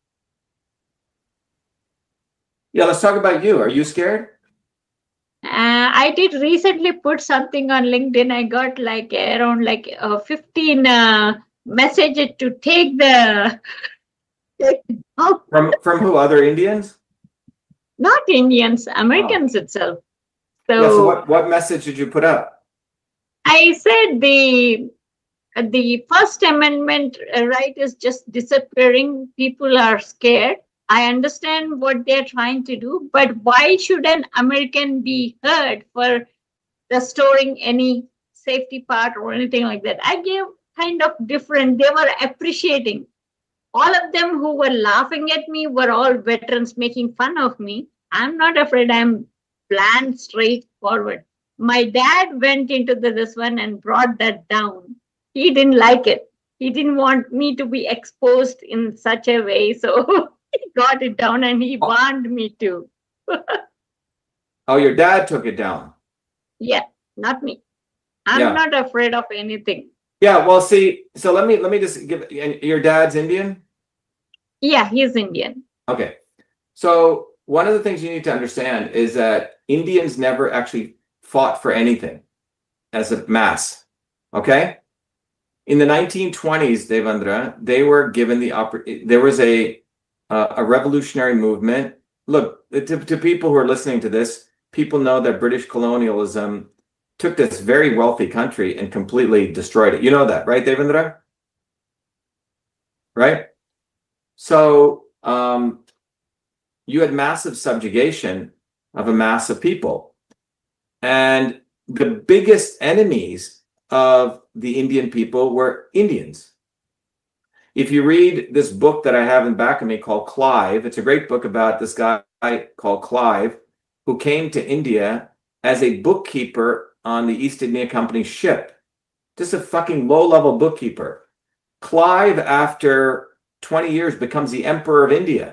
[SPEAKER 3] Yeah, let's talk about you. Are you scared?
[SPEAKER 6] I did recently put something on LinkedIn. I got like around 15 messages to take the
[SPEAKER 3] From who? Other Indians?
[SPEAKER 6] not Indians, Americans itself. So,
[SPEAKER 3] Yeah, so what message did you put up?
[SPEAKER 6] I said the First Amendment right is just disappearing. People are scared. I understand what they're trying to do, but why should an American be hurt for restoring any safety part or anything like that? I gave kind of different. They were appreciating. All of them who were laughing at me were all veterans making fun of me. I'm not afraid. I'm bland, straightforward. My dad went into this one and brought that down. He didn't like it. He didn't want me to be exposed in such a way. So he got it down and he warned me to.
[SPEAKER 3] Oh, your dad took it down.
[SPEAKER 6] Yeah, not me. I'm
[SPEAKER 3] Yeah.
[SPEAKER 6] not afraid of anything.
[SPEAKER 3] Yeah, well, see, so let me just give, your dad's Indian?
[SPEAKER 6] Yeah, he's Indian.
[SPEAKER 3] Okay. So one of the things you need to understand is that Indians never actually fought for anything as a mass. Okay? In the 1920s, Devendra, they were given the there was a revolutionary movement. Look, to people who are listening to this, people know that British colonialism took this very wealthy country and completely destroyed it. You know that, right, Devendra? Right? So you had massive subjugation of a mass of people. And the biggest enemies of the Indian people were Indians. If you read this book that I have in back of me called Clive, it's a great book about this guy called Clive, who came to India as a bookkeeper on the East India Company ship. Just a fucking low-level bookkeeper. Clive, after 20 years, becomes the Emperor of India.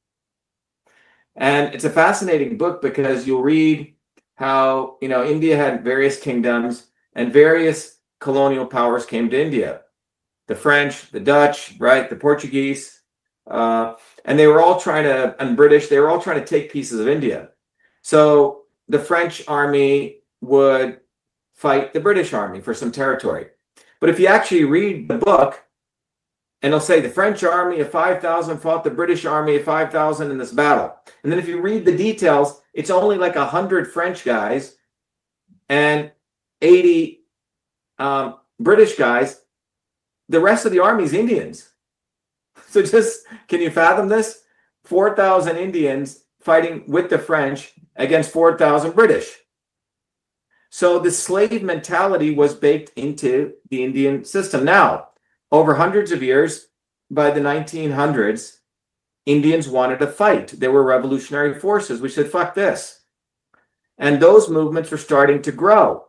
[SPEAKER 3] And it's a fascinating book because you'll read how, India had various kingdoms and various colonial powers came to India. The French, the Dutch, right, the Portuguese, and they were all trying to, and British, they were all trying to take pieces of India. So the French army would fight the British army for some territory. But if you actually read the book, and they'll say the French army of 5,000 fought the British army of 5,000 in this battle. And then if you read the details, it's only like 100 French guys and 80 British guys. The rest of the army is Indians. So just, can you fathom this? 4,000 Indians fighting with the French against 4,000 British. So the slave mentality was baked into the Indian system. Now, over hundreds of years, by the 1900s, Indians wanted to fight. There were revolutionary forces. We said, fuck this. And those movements were starting to grow.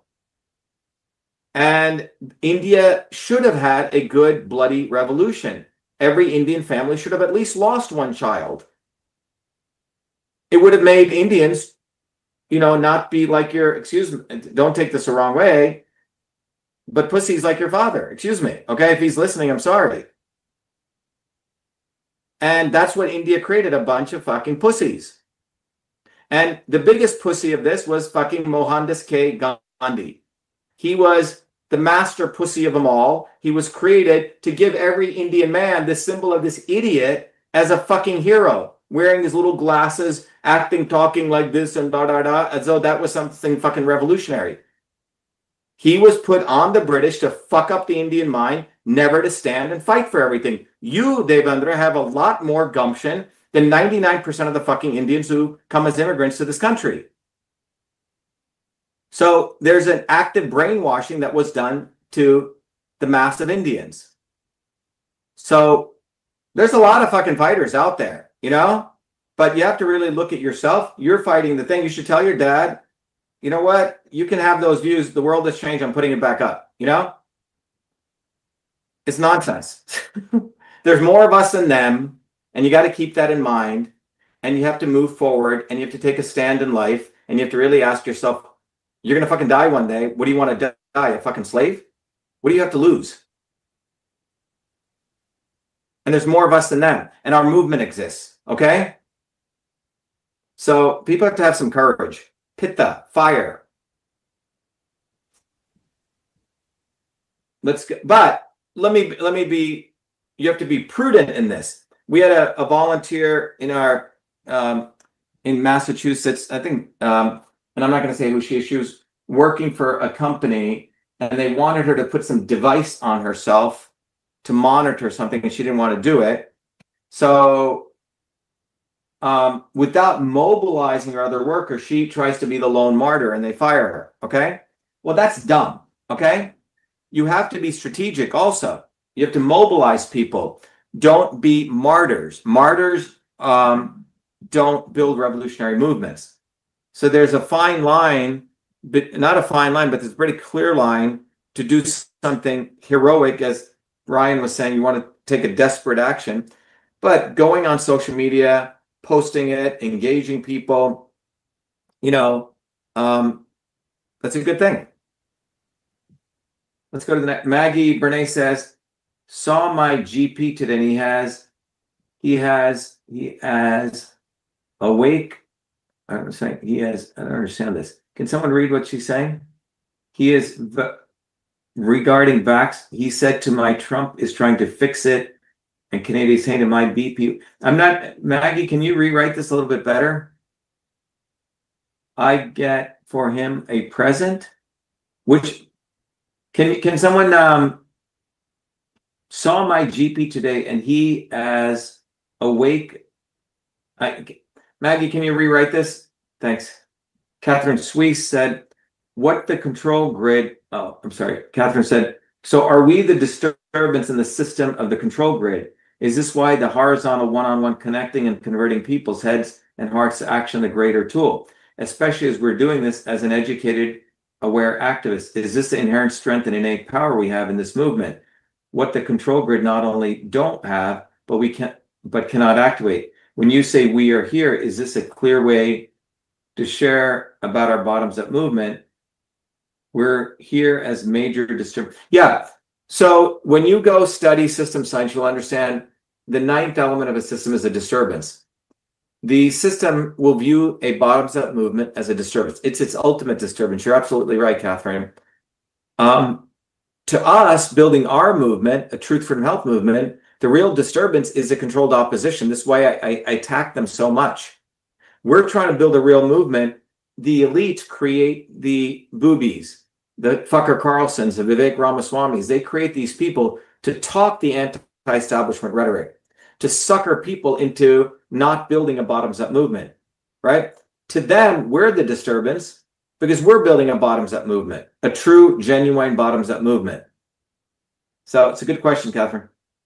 [SPEAKER 3] And India should have had a good, bloody revolution. Every Indian family should have at least lost one child. It would have made Indians, not be like excuse me, don't take this the wrong way, but pussy's like your father. Excuse me. Okay, if he's listening, I'm sorry. And that's what India created, a bunch of fucking pussies. And the biggest pussy of this was fucking Mohandas K. Gandhi. He was the master pussy of them all. He was created to give every Indian man this symbol of this idiot as a fucking hero, wearing his little glasses, acting, talking like this and da, as though that was something fucking revolutionary. He was put on the British to fuck up the Indian mind, never to stand and fight for everything. You, Devendra, have a lot more gumption than 99% of the fucking Indians who come as immigrants to this country. So there's an active brainwashing that was done to the mass of Indians. So there's a lot of fucking fighters out there, you know? But you have to really look at yourself. You're fighting the thing. You should tell your dad, you know what? You can have those views. The world has changed. I'm putting it back up, you know? It's nonsense. There's more of us than them. And you got to keep that in mind. And you have to move forward. And you have to take a stand in life. And you have to really ask yourself, you're going to fucking die one day. What do you want to die? A fucking slave? What do you have to lose? And there's more of us than them. And our movement exists. Okay? So people have to have some courage. Pitta, fire. But let me be, you have to be prudent in this. We had a volunteer in our, in Massachusetts, I think, and I'm not going to say who she was working for a company, and they wanted her to put some device on herself to monitor something, and she didn't want to do it. So without mobilizing her other workers, she tries to be the lone martyr, and they fire her. Okay? Well, that's dumb. Okay? You have to be strategic also. You have to mobilize people. Don't be martyrs. Martyrs don't build revolutionary movements. So there's a fine line, but not a fine line, but there's a pretty clear line to do something heroic, as Ryan was saying. You want to take a desperate action, but going on social media, posting it, engaging people, you know, that's a good thing. Let's go to the next. Maggie Bernay says, saw my GP today, and he has awake. I don't understand this. Can someone read what she's saying? He is regarding vax. He said to my Trump is trying to fix it, and Canadian saying to my BP. I'm not, Maggie, can you rewrite this a little bit better? I get for him a present, which can someone saw my GP today, and he as awake. Maggie, can you rewrite this? Thanks. Catherine Suisse said, what the control grid, oh, I'm sorry. Catherine said, so are we the disturbance in the system of the control grid? Is this why the horizontal one-on-one connecting and converting people's heads and hearts to action the greater tool? Especially as we're doing this as an educated, aware activist. Is this the inherent strength and innate power we have in this movement? What the control grid not only don't have, but cannot activate. When you say we are here, is this a clear way to share about our bottoms-up movement? We're here as major disturbance. Yeah. So when you go study system science, you'll understand the ninth element of a system is a disturbance. The system will view a bottoms-up movement as a disturbance. It's its ultimate disturbance. You're absolutely right, Catherine. To us, building our movement, a Truth, Freedom, Health movement, the real disturbance is a controlled opposition. This is why I attack them so much. We're trying to build a real movement. The elites create the boobies, the fucker Carlsons, the Vivek Ramaswamis. They create these people to talk the anti-establishment rhetoric, to sucker people into not building a bottoms-up movement, right? To them, we're the disturbance because we're building a bottoms-up movement, a true, genuine bottoms-up movement. So it's a good question, Catherine.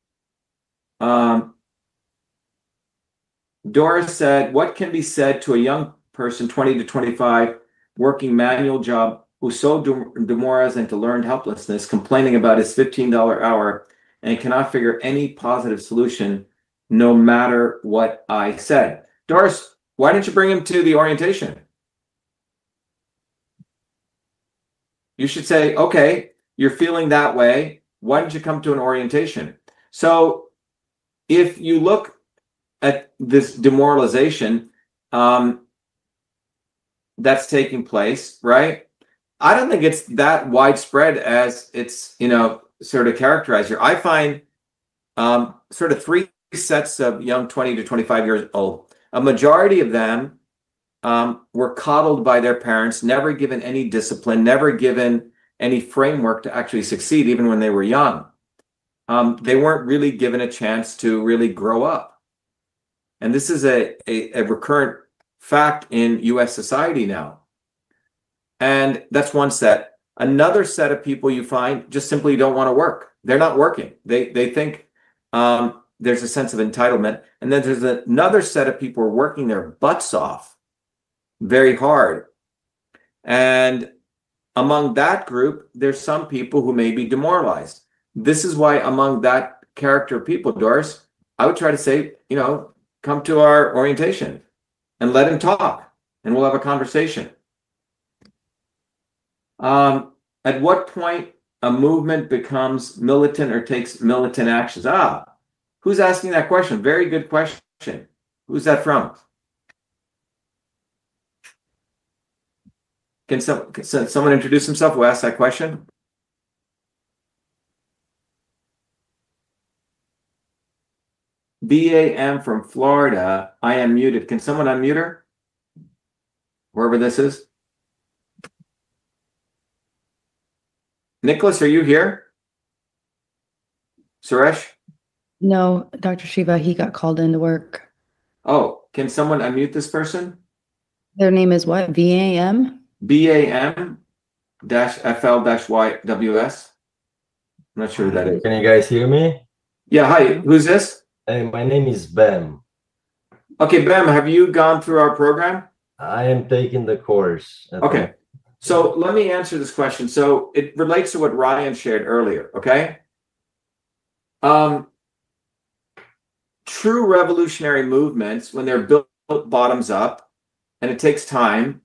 [SPEAKER 3] Doris said, what can be said to a young person, 20 to 25, working manual job who's so demoralized into learned helplessness, complaining about his $15 hour and cannot figure any positive solution no matter what I said? Doris, why didn't you bring him to the orientation? You should say, okay, you're feeling that way, why don't you come to an orientation? So if you look at this demoralization that's taking place, right? I don't think it's that widespread as it's, sort of characterized here. I find sort of three sets of young 20 to 25 years old. A majority of them were coddled by their parents, never given any discipline, never given any framework to actually succeed, even when they were young. They weren't really given a chance to really grow up. And this is a recurrent fact in US society now. And that's one set. Another set of people you find just simply don't want to work. They're not working. They think there's a sense of entitlement. And then there's another set of people who are working their butts off very hard. And among that group, there's some people who may be demoralized. This is why among that character of people, Doris, I would try to say, come to our orientation and let him talk and we'll have a conversation. At what point a movement becomes militant or takes militant actions? Who's asking that question? Very good question. Who's that from? Can someone introduce himself who asked that question? BAM from Florida. I am muted. Can someone unmute her? Wherever this is. Nicholas, are you here? Suresh?
[SPEAKER 7] No, Dr. Shiva, he got called into work.
[SPEAKER 3] Oh, can someone unmute this person?
[SPEAKER 7] Their name is what? VAM?
[SPEAKER 3] BAM-FL-YWS. I'm not sure who that is.
[SPEAKER 8] Can you guys hear me?
[SPEAKER 3] Yeah, hi. Who's this?
[SPEAKER 8] Hey, my name is Bam.
[SPEAKER 3] Okay, Bam, have you gone through our program?
[SPEAKER 8] I am taking the course.
[SPEAKER 3] Okay. So let me answer this question. So it relates to what Ryan shared earlier, okay? True revolutionary movements, when they're built bottoms up, and it takes time,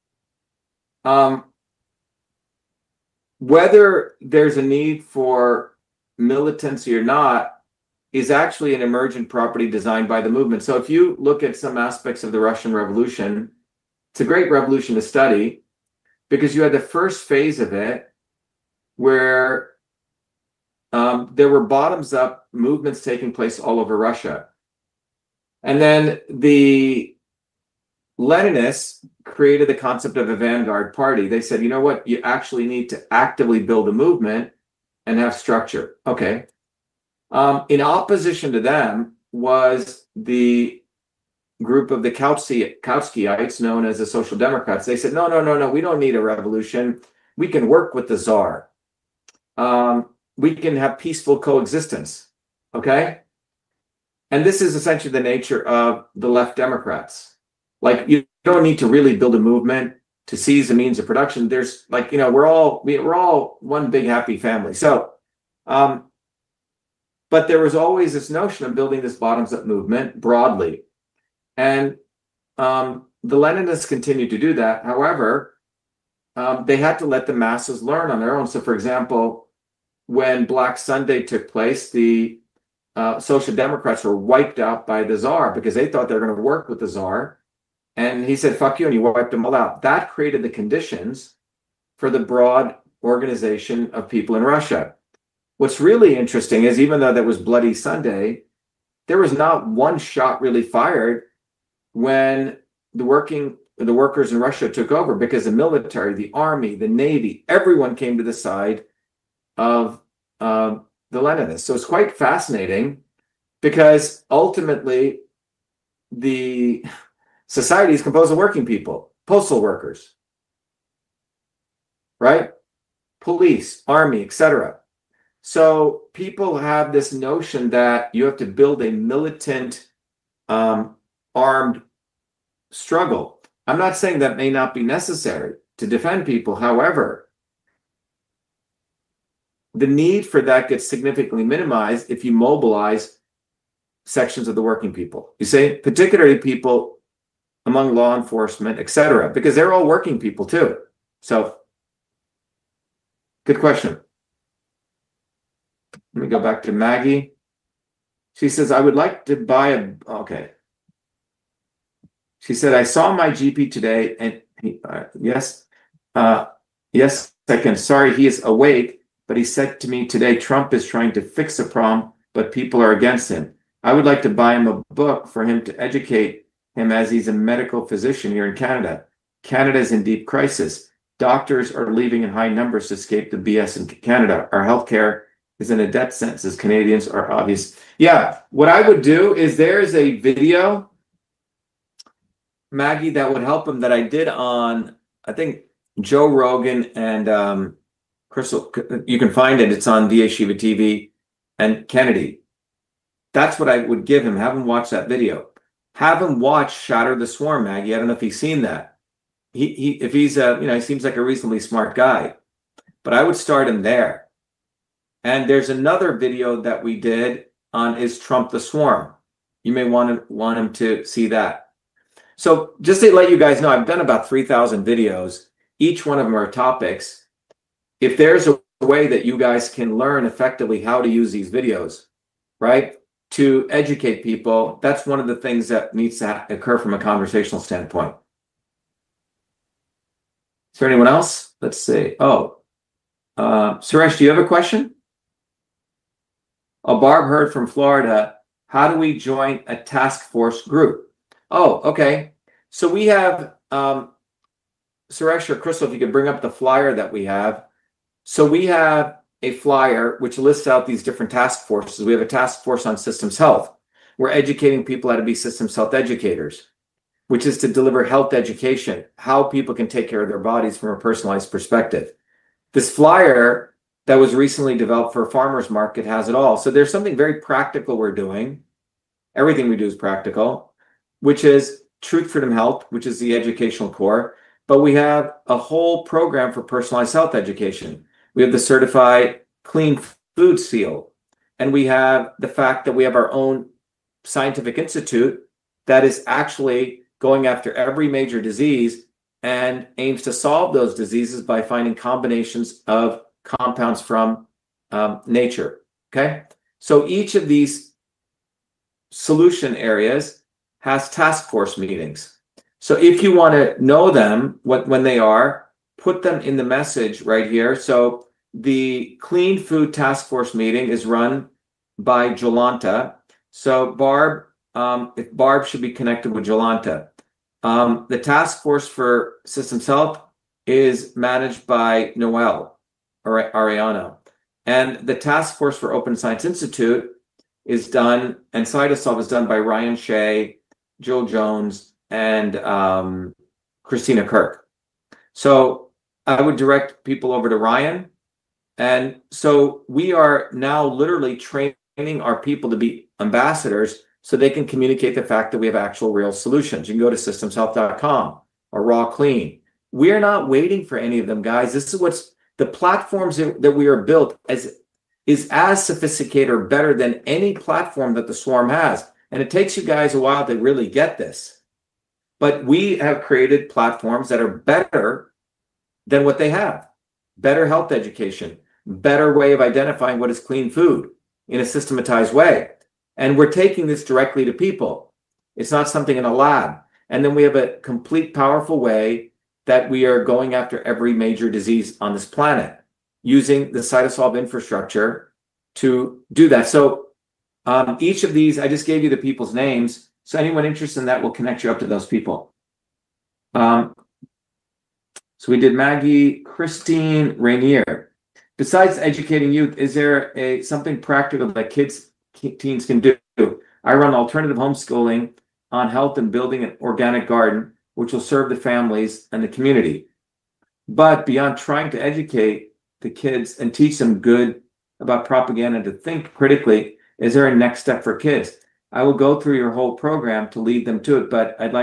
[SPEAKER 3] whether there's a need for militancy or not is actually an emergent property designed by the movement. So if you look at some aspects of the Russian Revolution, it's a great revolution to study, because you had the first phase of it where there were bottoms-up movements taking place all over Russia. And then the Leninists created the concept of a vanguard party. They said, you know what, you actually need to actively build a movement and have structure. Okay. In opposition to them was the group of the Kautskyites, known as the Social Democrats. They said, no, we don't need a revolution. We can work with the Tsar. We can have peaceful coexistence. Okay? And this is essentially the nature of the left Democrats. Like, you don't need to really build a movement to seize the means of production. There's like, we're all one big happy family. So, but there was always this notion of building this bottoms-up movement broadly. And the Leninists continued to do that. However, they had to let the masses learn on their own. So, for example, when Black Sunday took place, the Social Democrats were wiped out by the Tsar because they thought they were going to work with the Tsar. And he said, fuck you, and he wiped them all out. That created the conditions for the broad organization of people in Russia. What's really interesting is, even though that was Bloody Sunday, there was not one shot really fired when the workers in Russia took over, because the military, the army, the navy, everyone came to the side of the Leninists. So it's quite fascinating, because ultimately the society is composed of working people, postal workers, right? Police, army, etc. So people have this notion that you have to build a militant, armed struggle. I'm not saying that may not be necessary to defend people. However, the need for that gets significantly minimized if you mobilize sections of the working people. You say, particularly people among law enforcement, etc., because they're all working people too. So, good question. Let me go back to Maggie. She says, I would like to buy okay. She said, I saw my GP today and yes, I can. Sorry, he is awake, but he said to me today, Trump is trying to fix a problem, but people are against him. I would like to buy him a book for him to educate him as he's a medical physician here in Canada. Canada is in deep crisis. Doctors are leaving in high numbers to escape the BS in Canada. Our healthcare is in a death sentence as Canadians are obvious. Yeah, what I would do is there's a video, Maggie, that would help him that I did on, I think, Joe Rogan and Crystal. You can find it. It's on DA Shiva TV and Kennedy. That's what I would give him. Have him watch that video. Have him watch Shatter the Swarm, Maggie. I don't know if he's seen that. If he's he seems like a reasonably smart guy, but I would start him there. And there's another video that we did on Is Trump the Swarm? You may want him to see that. So just to let you guys know, I've done about 3,000 videos. Each one of them are topics. If there's a way that you guys can learn effectively how to use these videos, right, to educate people, that's one of the things that needs to occur from a conversational standpoint. Is there anyone else? Let's see. Oh, Suresh, do you have a question? Oh, Barb heard from Florida. How do we join a task force group? Oh, okay. So we have, Suresh or Crystal, if you could bring up the flyer that we have. So we have a flyer which lists out these different task forces. We have a task force on systems health. We're educating people how to be systems health educators, which is to deliver health education, how people can take care of their bodies from a personalized perspective. This flyer that was recently developed for a farmer's market has it all. So there's something very practical we're doing. Everything we do is practical, which is Truth Freedom Health, which is the educational core. But we have a whole program for personalized health education. We have the certified clean food seal. And we have the fact that we have our own scientific institute that is actually going after every major disease and aims to solve those diseases by finding combinations of compounds from nature. Okay. So each of these solution areas has task force meetings. So if you want to know them, when they are, put them in the message right here. So the Clean Food Task Force meeting is run by Jolanta. So Barb, if Barb should be connected with Jolanta. The task force for systems health is managed by Noel Ariano. And the task force for Open Science Institute is done, and Cytosolve is done by Ryan Shea, Jill Jones, and Christina Kirk. So I would direct people over to Ryan. And so we are now literally training our people to be ambassadors so they can communicate the fact that we have actual real solutions. You can go to systemshealth.com or Raw Clean. We are not waiting for any of them, guys. This is what's the platforms that we are built as is as sophisticated or better than any platform that the Swarm has. And it takes you guys a while to really get this. But we have created platforms that are better than what they have. Better health education, better way of identifying what is clean food in a systematized way. And we're taking this directly to people. It's not something in a lab. And then we have a complete, powerful way that we are going after every major disease on this planet using the Cytosolve infrastructure to do that. So each of these, I just gave you the people's names. So anyone interested in that will connect you up to those people. So we did Maggie, Christine, Rainier. Besides educating youth, is there something practical that teens can do? I run alternative homeschooling on health and building an organic garden, which will serve the families and the community. But beyond trying to educate the kids and teach them good about propaganda to think critically, is there a next step for kids? I will go through your whole program to lead them to it, but I'd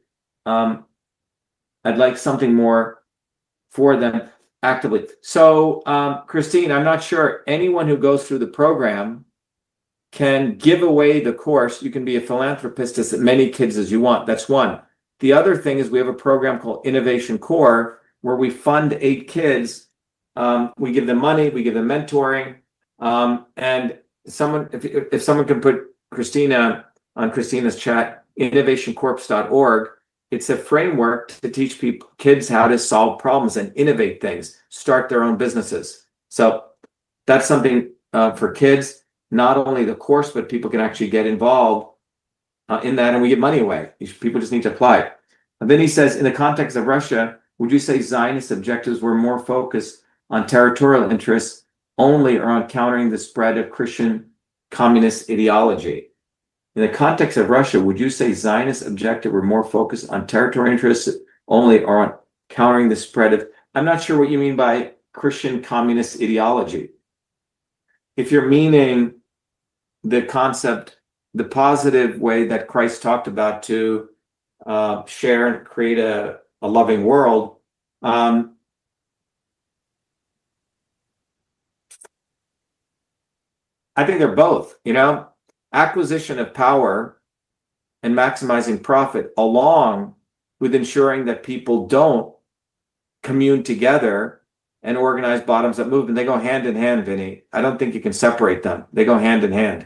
[SPEAKER 3] like something more for them actively. So, Christine, I'm not sure anyone who goes through the program can give away the course. You can be a philanthropist as many kids as you want. That's one. The other thing is we have a program called Innovation Core where we fund 8 kids. We give them money, we give them mentoring, And someone, if someone can put Christina on Christina's chat, innovationcorps.org, it's a framework to teach kids how to solve problems and innovate things, start their own businesses. So that's something for kids, not only the course, but people can actually get involved in that, and we give money away. People just need to apply. And then he says, in the context of Russia, would you say Zionist objectives were more focused on territorial interests only or on countering the spread of Christian communist ideology? In the context of Russia, would you say Zionist objectives were more focused on territorial interests only or on countering the spread of... I'm not sure what you mean by Christian communist ideology. If you're meaning the concept, the positive way that Christ talked about to share and create a loving world, I think they're both, acquisition of power and maximizing profit, along with ensuring that people don't commune together and organize bottoms-up movement. They go hand in hand, Vinny. I don't think you can separate them. They go hand in hand.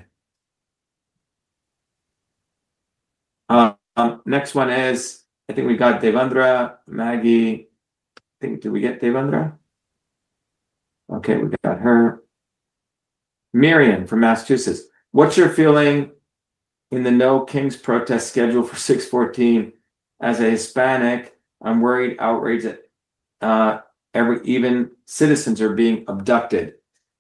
[SPEAKER 3] Next one is, I think we got Devendra, Maggie. Did we get Devendra? Okay, we got her. Miriam from Massachusetts. What's your feeling in the No Kings protest schedule for 6/14? As a Hispanic, I'm worried outrage that even citizens are being abducted.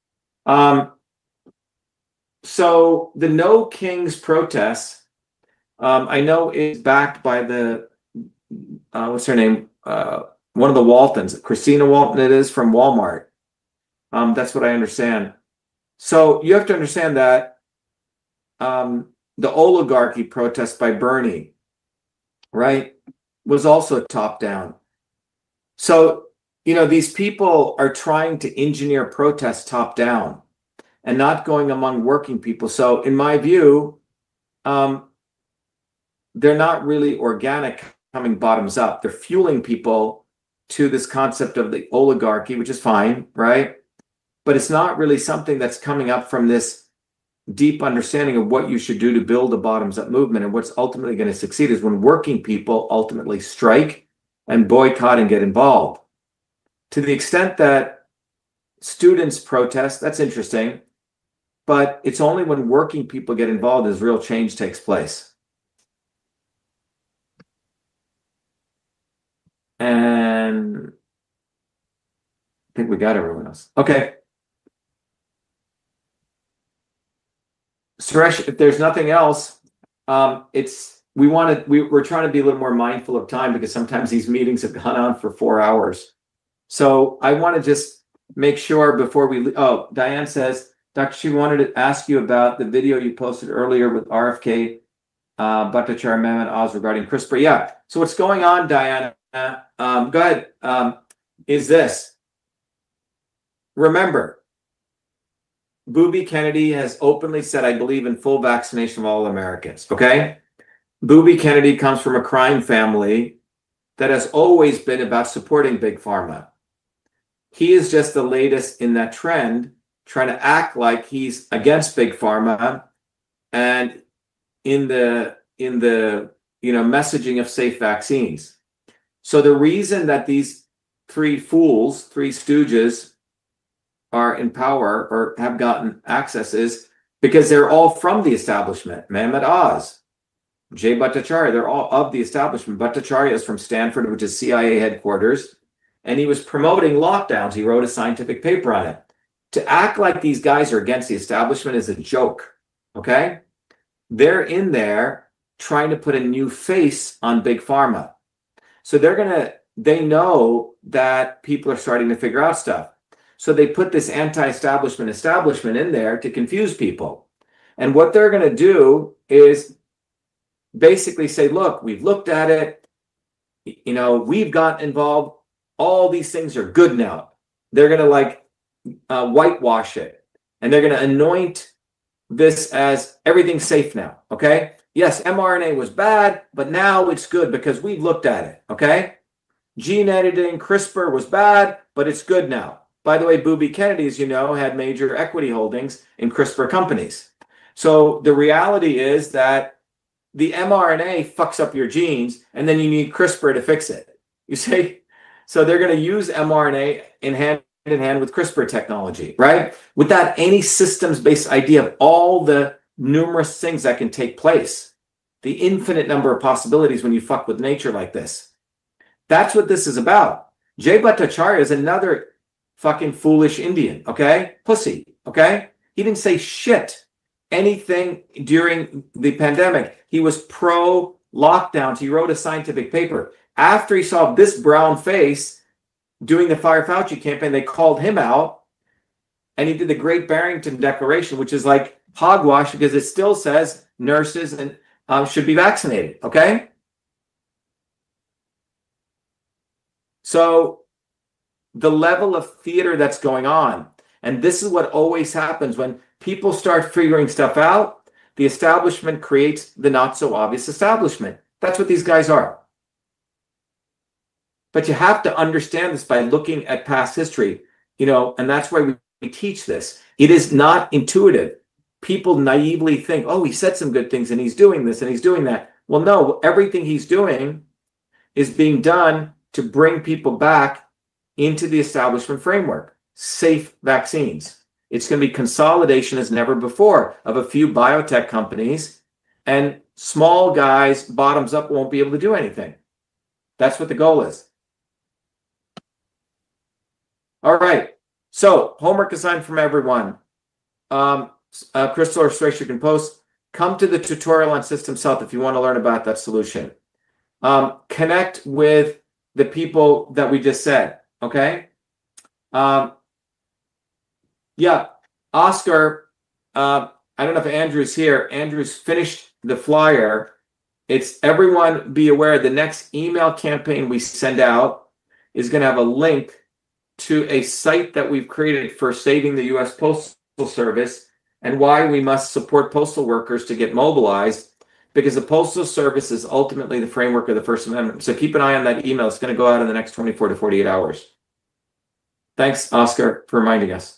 [SPEAKER 3] So the No Kings protests, I know is backed by the, what's her name? One of the Waltons, Christina Walton, it is, from Walmart. That's what I understand. So you have to understand that the oligarchy protest by Bernie, right, was also top down. So, these people are trying to engineer protests top down and not going among working people. So in my view, they're not really organic coming bottoms up. They're fueling people to this concept of the oligarchy, which is fine, right? But it's not really something that's coming up from this deep understanding of what you should do to build a bottoms-up movement. And what's ultimately going to succeed is when working people ultimately strike and boycott and get involved. To the extent that students protest, that's interesting, but it's only when working people get involved as real change takes place. And I think we got everyone else. Okay. Suresh, if there's nothing else, we're trying to be a little more mindful of time because sometimes these meetings have gone on for 4 hours. So I want to just make sure before we, Diane says, Dr. She wanted to ask you about the video you posted earlier with RFK, Bhattacharya, Mehmet Oz regarding CRISPR. Yeah. So what's going on, Diana? Go ahead. Is this. Remember, Booby Kennedy has openly said, I believe in full vaccination of all Americans. Okay? Booby Kennedy comes from a crime family that has always been about supporting Big Pharma. He is just the latest in that trend, trying to act like he's against Big Pharma and in the messaging of safe vaccines. So the reason that these three stooges are in power or have gotten access is because they're all from the establishment. Mehmet Oz, Jay Bhattacharya, they're all of the establishment. Bhattacharya is from Stanford, which is CIA headquarters, and he was promoting lockdowns. He wrote a scientific paper on it. To act like these guys are against the establishment is a joke, okay? They're in there trying to put a new face on Big Pharma. So they know that people are starting to figure out stuff. So they put this establishment in there to confuse people. And what they're going to do is basically say, look, we've looked at it. We've gotten involved. All these things are good now. They're going to whitewash it. And they're going to anoint this as everything's safe now. Okay. Yes, mRNA was bad, but now it's good because we've looked at it. Okay. Gene editing, CRISPR was bad, but it's good now. By the way, Booby Kennedy, as you know, had major equity holdings in CRISPR companies. So the reality is that the mRNA fucks up your genes, and then you need CRISPR to fix it. You see? So they're going to use mRNA in hand with CRISPR technology, right? Without any systems-based idea of all the numerous things that can take place, the infinite number of possibilities when you fuck with nature like this. That's what this is about. Jay Bhattacharya is another fucking foolish Indian, okay? Pussy, okay? He didn't say shit, anything during the pandemic. He was pro-lockdowns. He wrote a scientific paper. After he saw this brown face doing the Fire Fauci campaign, they called him out, and he did the Great Barrington Declaration, which is like hogwash because it still says nurses and should be vaccinated, okay? So the level of theater that's going on, and this is what always happens when people start figuring stuff out, the establishment creates the not so obvious establishment. That's what these guys are. But you have to understand this by looking at past history, you know, and that's why we teach this. It is not intuitive. People naively think, oh, he said some good things and he's doing this and he's doing that. Well, no, everything he's doing is being done to bring people back into the establishment framework. Safe vaccines. It's going to be consolidation as never before of a few biotech companies, and small guys, bottoms up, won't be able to do anything. That's what the goal is. All right. So homework assigned from everyone. Crystal or Suresh, you can post. Come to the tutorial on Systems Health if you want to learn about that solution. Connect with the people that we just said. Okay. Yeah, Oscar, I don't know if Andrew's here. Andrew's finished the flyer. It's everyone be aware the next email campaign we send out is going to have a link to a site that we've created for saving the U.S. Postal Service and why we must support postal workers to get mobilized, because the Postal Service is ultimately the framework of the First Amendment. So keep an eye on that email. It's going to go out in the next 24 to 48 hours. Thanks, Oscar, for reminding us.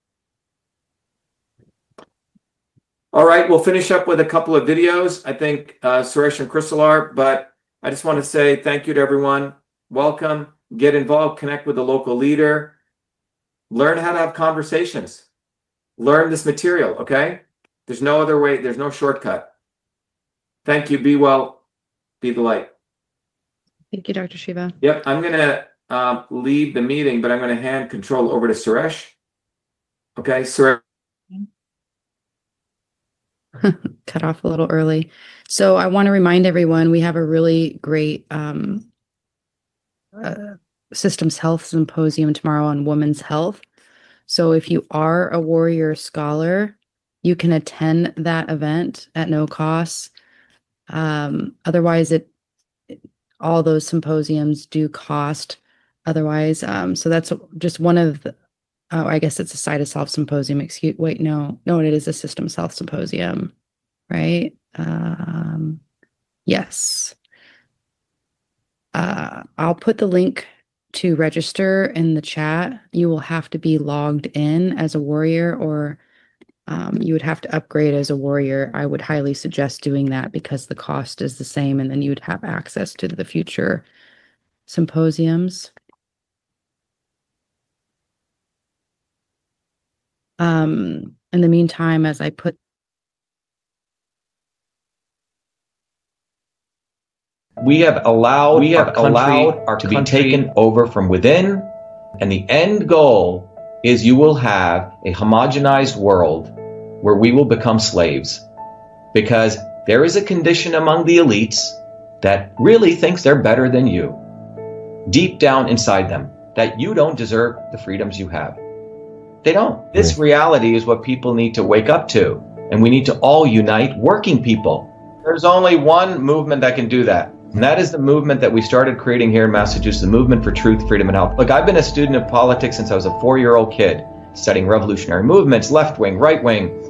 [SPEAKER 3] All right, we'll finish up with a couple of videos. I think Suresh and Crystal are, but I just want to say thank you to everyone. Welcome, get involved, connect with a local leader, learn how to have conversations, learn this material, okay? There's no other way, there's no shortcut. Thank you, be well, be the light.
[SPEAKER 7] Thank you, Dr. Shiva.
[SPEAKER 3] Yep, I'm gonna leave the meeting, but I'm gonna hand control over to Suresh. Okay, Suresh.
[SPEAKER 7] Cut off a little early. So I want to remind everyone we have a really great Systems Health Symposium tomorrow on women's health. So if you are a Warrior Scholar, you can attend that event at no cost. Otherwise, all those symposiums do cost otherwise. So that's just one of the, I guess it's a Cytus Health Symposium. No, it is a Systems Health Symposium, right? Yes. I'll put the link to register in the chat. You will have to be logged in as a Warrior, or you would have to upgrade as a Warrior. I would highly suggest doing that because the cost is the same, and then you would have access to the future symposiums. In the meantime, as I put
[SPEAKER 1] We have allowed our country to be taken over from within, and the end goal is you will have a homogenized world where we will become slaves, because there is a condition among the elites that really thinks they're better than you, deep down inside them, that you don't deserve the freedoms you have. They don't. This reality is what people need to wake up to, and we need to all unite working people. There's only one movement that can do that, and that is the movement that we started creating here in Massachusetts, the Movement for Truth, Freedom, and Health. Look, I've been a student of politics since I was a 4-year-old kid, studying revolutionary movements, left-wing, right-wing,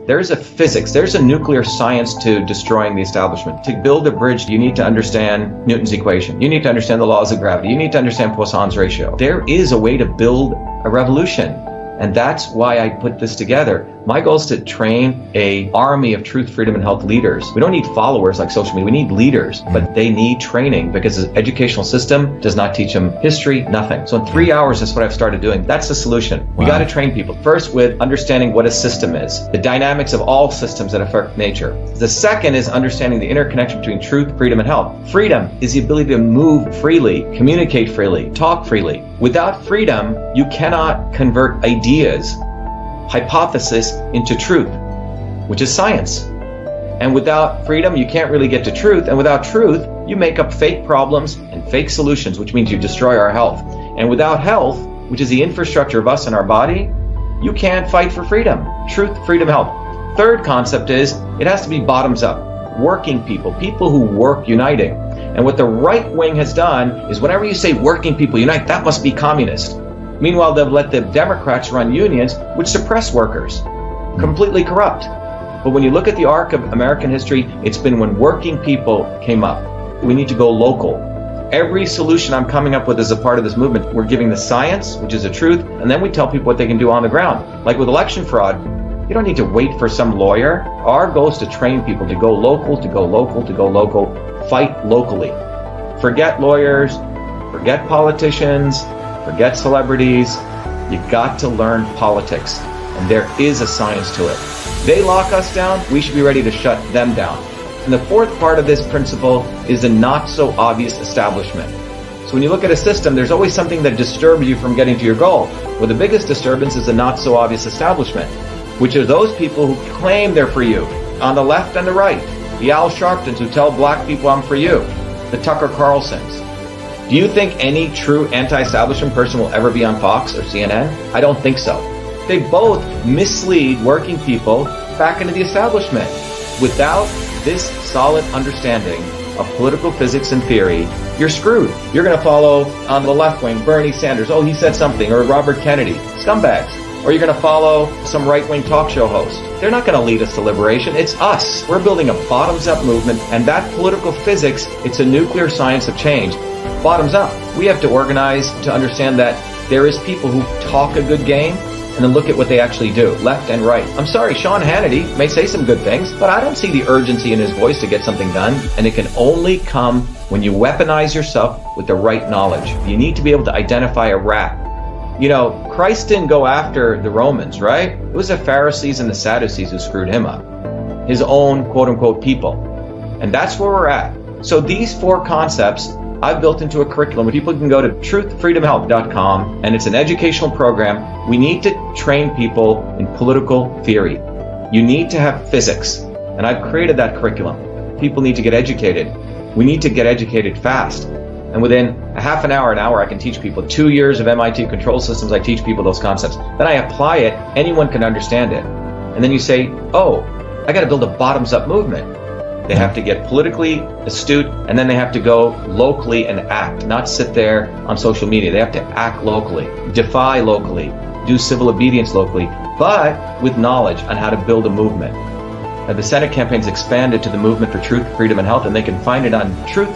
[SPEAKER 1] There's a physics, there's a nuclear science to destroying the establishment. To build a bridge, you need to understand Newton's equation. You need to understand the laws of gravity. You need to understand Poisson's ratio. There is a way to build a revolution. And that's why I put this together. My goal is to train an army of truth, freedom, and health leaders. We don't need followers like social media. We need leaders, but they need training because the educational system does not teach them history, nothing. So in 3 hours, that's what I've started doing. That's the solution. We got to train people. First, with understanding what a system is, the dynamics of all systems that affect nature. The second is understanding the interconnection between truth, freedom, and health. Freedom is the ability to move freely, communicate freely, talk freely. Without freedom, you cannot convert ideas, hypothesis into truth, which is science. And without freedom, you can't really get to truth. And without truth, you make up fake problems and fake solutions, which means you destroy our health. And without health, which is the infrastructure of us and our body, you can't fight for freedom. Truth, freedom, health. Third concept is it has to be bottoms up. Working people, people who work uniting. And what the right wing has done is whenever you say working people unite, that must be communist. Meanwhile, they've let the Democrats run unions, which suppress workers. Completely corrupt. But when you look at the arc of American history, it's been when working people came up. We need to go local. Every solution I'm coming up with as a part of this movement, we're giving the science, which is the truth, and then we tell people what they can do on the ground. Like with election fraud, you don't need to wait for some lawyer. Our goal is to train people to go local, to go local, to go local, fight locally. Forget lawyers, forget politicians, forget celebrities. You got to learn politics, and there is a science to it. They lock us down, we should be ready to shut them down. And the fourth part of this principle is the not so obvious establishment. So when you look at a system, there's always something that disturbs you from getting to your goal. Well, the biggest disturbance is the not so obvious establishment, which are those people who claim they're for you, on the left and the right. The Al Sharptons who tell black people I'm for you. The Tucker Carlsons. Do you think any true anti-establishment person will ever be on Fox or CNN? I don't think so. They both mislead working people back into the establishment. Without this solid understanding of political physics and theory, you're screwed. You're going to follow on the left wing Bernie Sanders. Oh, he said something. Or Robert Kennedy. Scumbags. Or you're going to follow some right-wing talk show host. They're not going to lead us to liberation. It's us. We're building a bottoms-up movement, and that political physics, it's a nuclear science of change. Bottoms up. We have to organize to understand that there is people who talk a good game and then look at what they actually do, left and right. I'm sorry, Sean Hannity may say some good things, but I don't see the urgency in his voice to get something done. And it can only come when you weaponize yourself with the right knowledge. You need to be able to identify a rat. You know, Christ didn't go after the Romans, right? It was the Pharisees and the Sadducees who screwed him up. His own quote-unquote people. And that's where we're at. So these four concepts I've built into a curriculum where people can go to truthfreedomhealth.com, and it's an educational program. We need to train people in political theory. You need to have physics, and I've created that curriculum. People need to get educated. We need to get educated fast. And within a half an hour, I can teach people. 2 years of MIT control systems, I teach people those concepts. Then I apply it, anyone can understand it. And then you say, oh, I got to build a bottoms-up movement. They have to get politically astute, and then they have to go locally and act, not sit there on social media. They have to act locally, defy locally, do civil obedience locally, but with knowledge on how to build a movement. Now, the Senate campaign's expanded to the Movement for Truth, Freedom, and Health, and they can find it on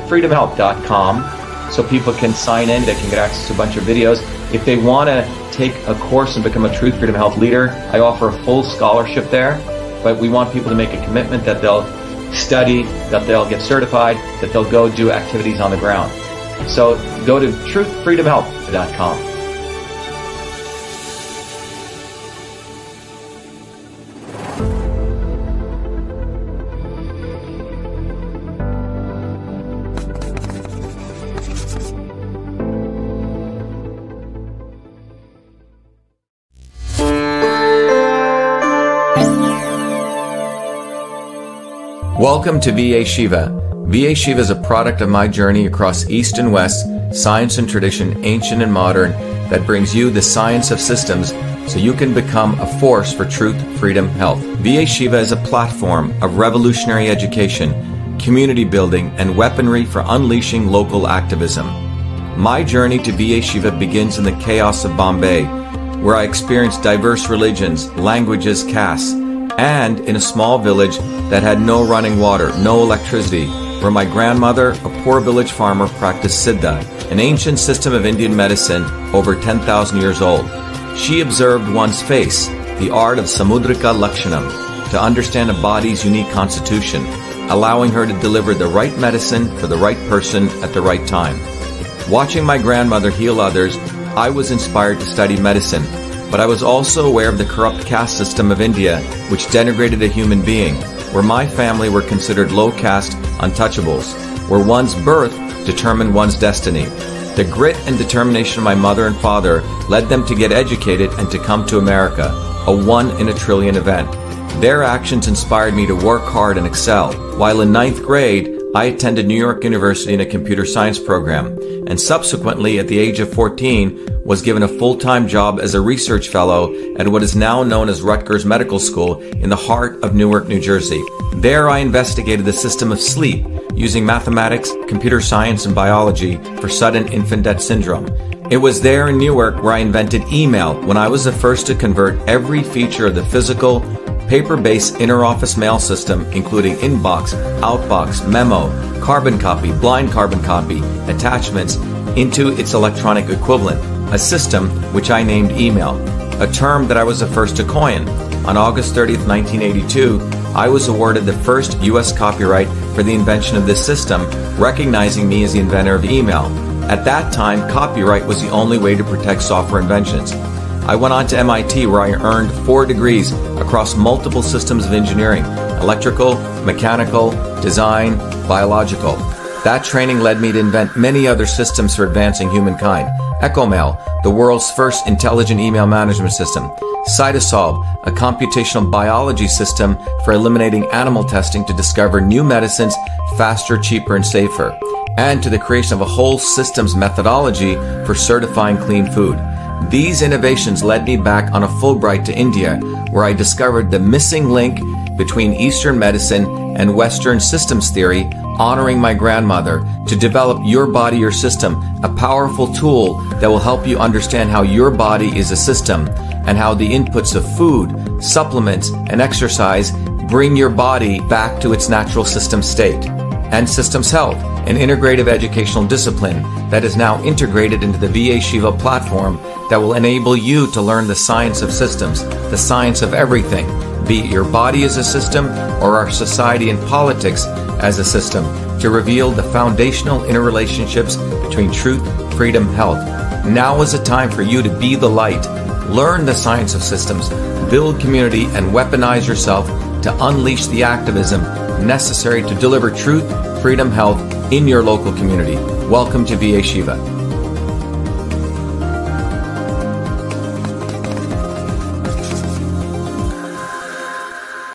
[SPEAKER 1] truthfreedomhealth.com, so people can sign in. They can get access to a bunch of videos. If they want to take a course and become a Truth, Freedom, Health leader, I offer a full scholarship there, but we want people to make a commitment that they'll study, that they'll get certified, that they'll go do activities on the ground. So go to truthfreedomhealth.com. Welcome to VA Shiva. VA Shiva is a product of my journey across East and West, science and tradition, ancient and modern, that brings you the science of systems so you can become a force for truth, freedom, health. VA Shiva is a platform of revolutionary education, community building, and weaponry for unleashing local activism. My journey to VA Shiva begins in the chaos of Bombay, where I experienced diverse religions, languages, castes, and in a small village that had no running water, no electricity, where my grandmother, a poor village farmer, practiced Siddha, an ancient system of Indian medicine over 10,000 years old. She observed one's face, the art of Samudrika Lakshanam, to understand a body's unique constitution, allowing her to deliver the right medicine for the right person at the right time. Watching my grandmother heal others, I was inspired to study medicine, but I was also aware of the corrupt caste system of India, which denigrated a human being, where my family were considered low-caste untouchables, where one's birth determined one's destiny. The grit and determination of my mother and father led them to get educated and to come to America, a 1 in a trillion event. Their actions inspired me to work hard and excel. While in 9th grade, I attended New York University in a computer science program, and subsequently, at the age of 14, was given a full-time job as a research fellow at what is now known as Rutgers Medical School in the heart of Newark, New Jersey. There, I investigated the system of sleep using mathematics, computer science, and biology for sudden infant death syndrome. It was there in Newark where I invented email, when I was the first to convert every feature of the physical, paper-based inter-office mail system, including inbox, outbox, memo, carbon copy, blind carbon copy, attachments, into its electronic equivalent, a system which I named email, a term that I was the first to coin. On August 30th, 1982, I was awarded the first U.S. copyright for the invention of this system, recognizing me as the inventor of email. At that time, copyright was the only way to protect software inventions. I went on to MIT, where I earned 4 degrees across multiple systems of engineering: electrical, mechanical, design, biological. That training led me to invent many other systems for advancing humankind. EchoMail, the world's first intelligent email management system. Cytosolve, a computational biology system for eliminating animal testing to discover new medicines faster, cheaper, and safer. And to the creation of a whole systems methodology for certifying clean food. These innovations led me back on a Fulbright to India, where I discovered the missing link between Eastern medicine and Western systems theory, honoring my grandmother, to develop Your Body, Your System, a powerful tool that will help you understand how your body is a system and how the inputs of food, supplements, and exercise bring your body back to its natural system state. And Systems Health, an integrative educational discipline that is now integrated into the VA Shiva platform that will enable you to learn the science of systems, the science of everything, be it your body as a system or our society and politics as a system, to reveal the foundational interrelationships between truth, freedom, health. Now is the time for you to be the light, learn the science of systems, build community, and weaponize yourself to unleash the activism necessary to deliver truth, freedom, health in your local community. Welcome to VA Shiva.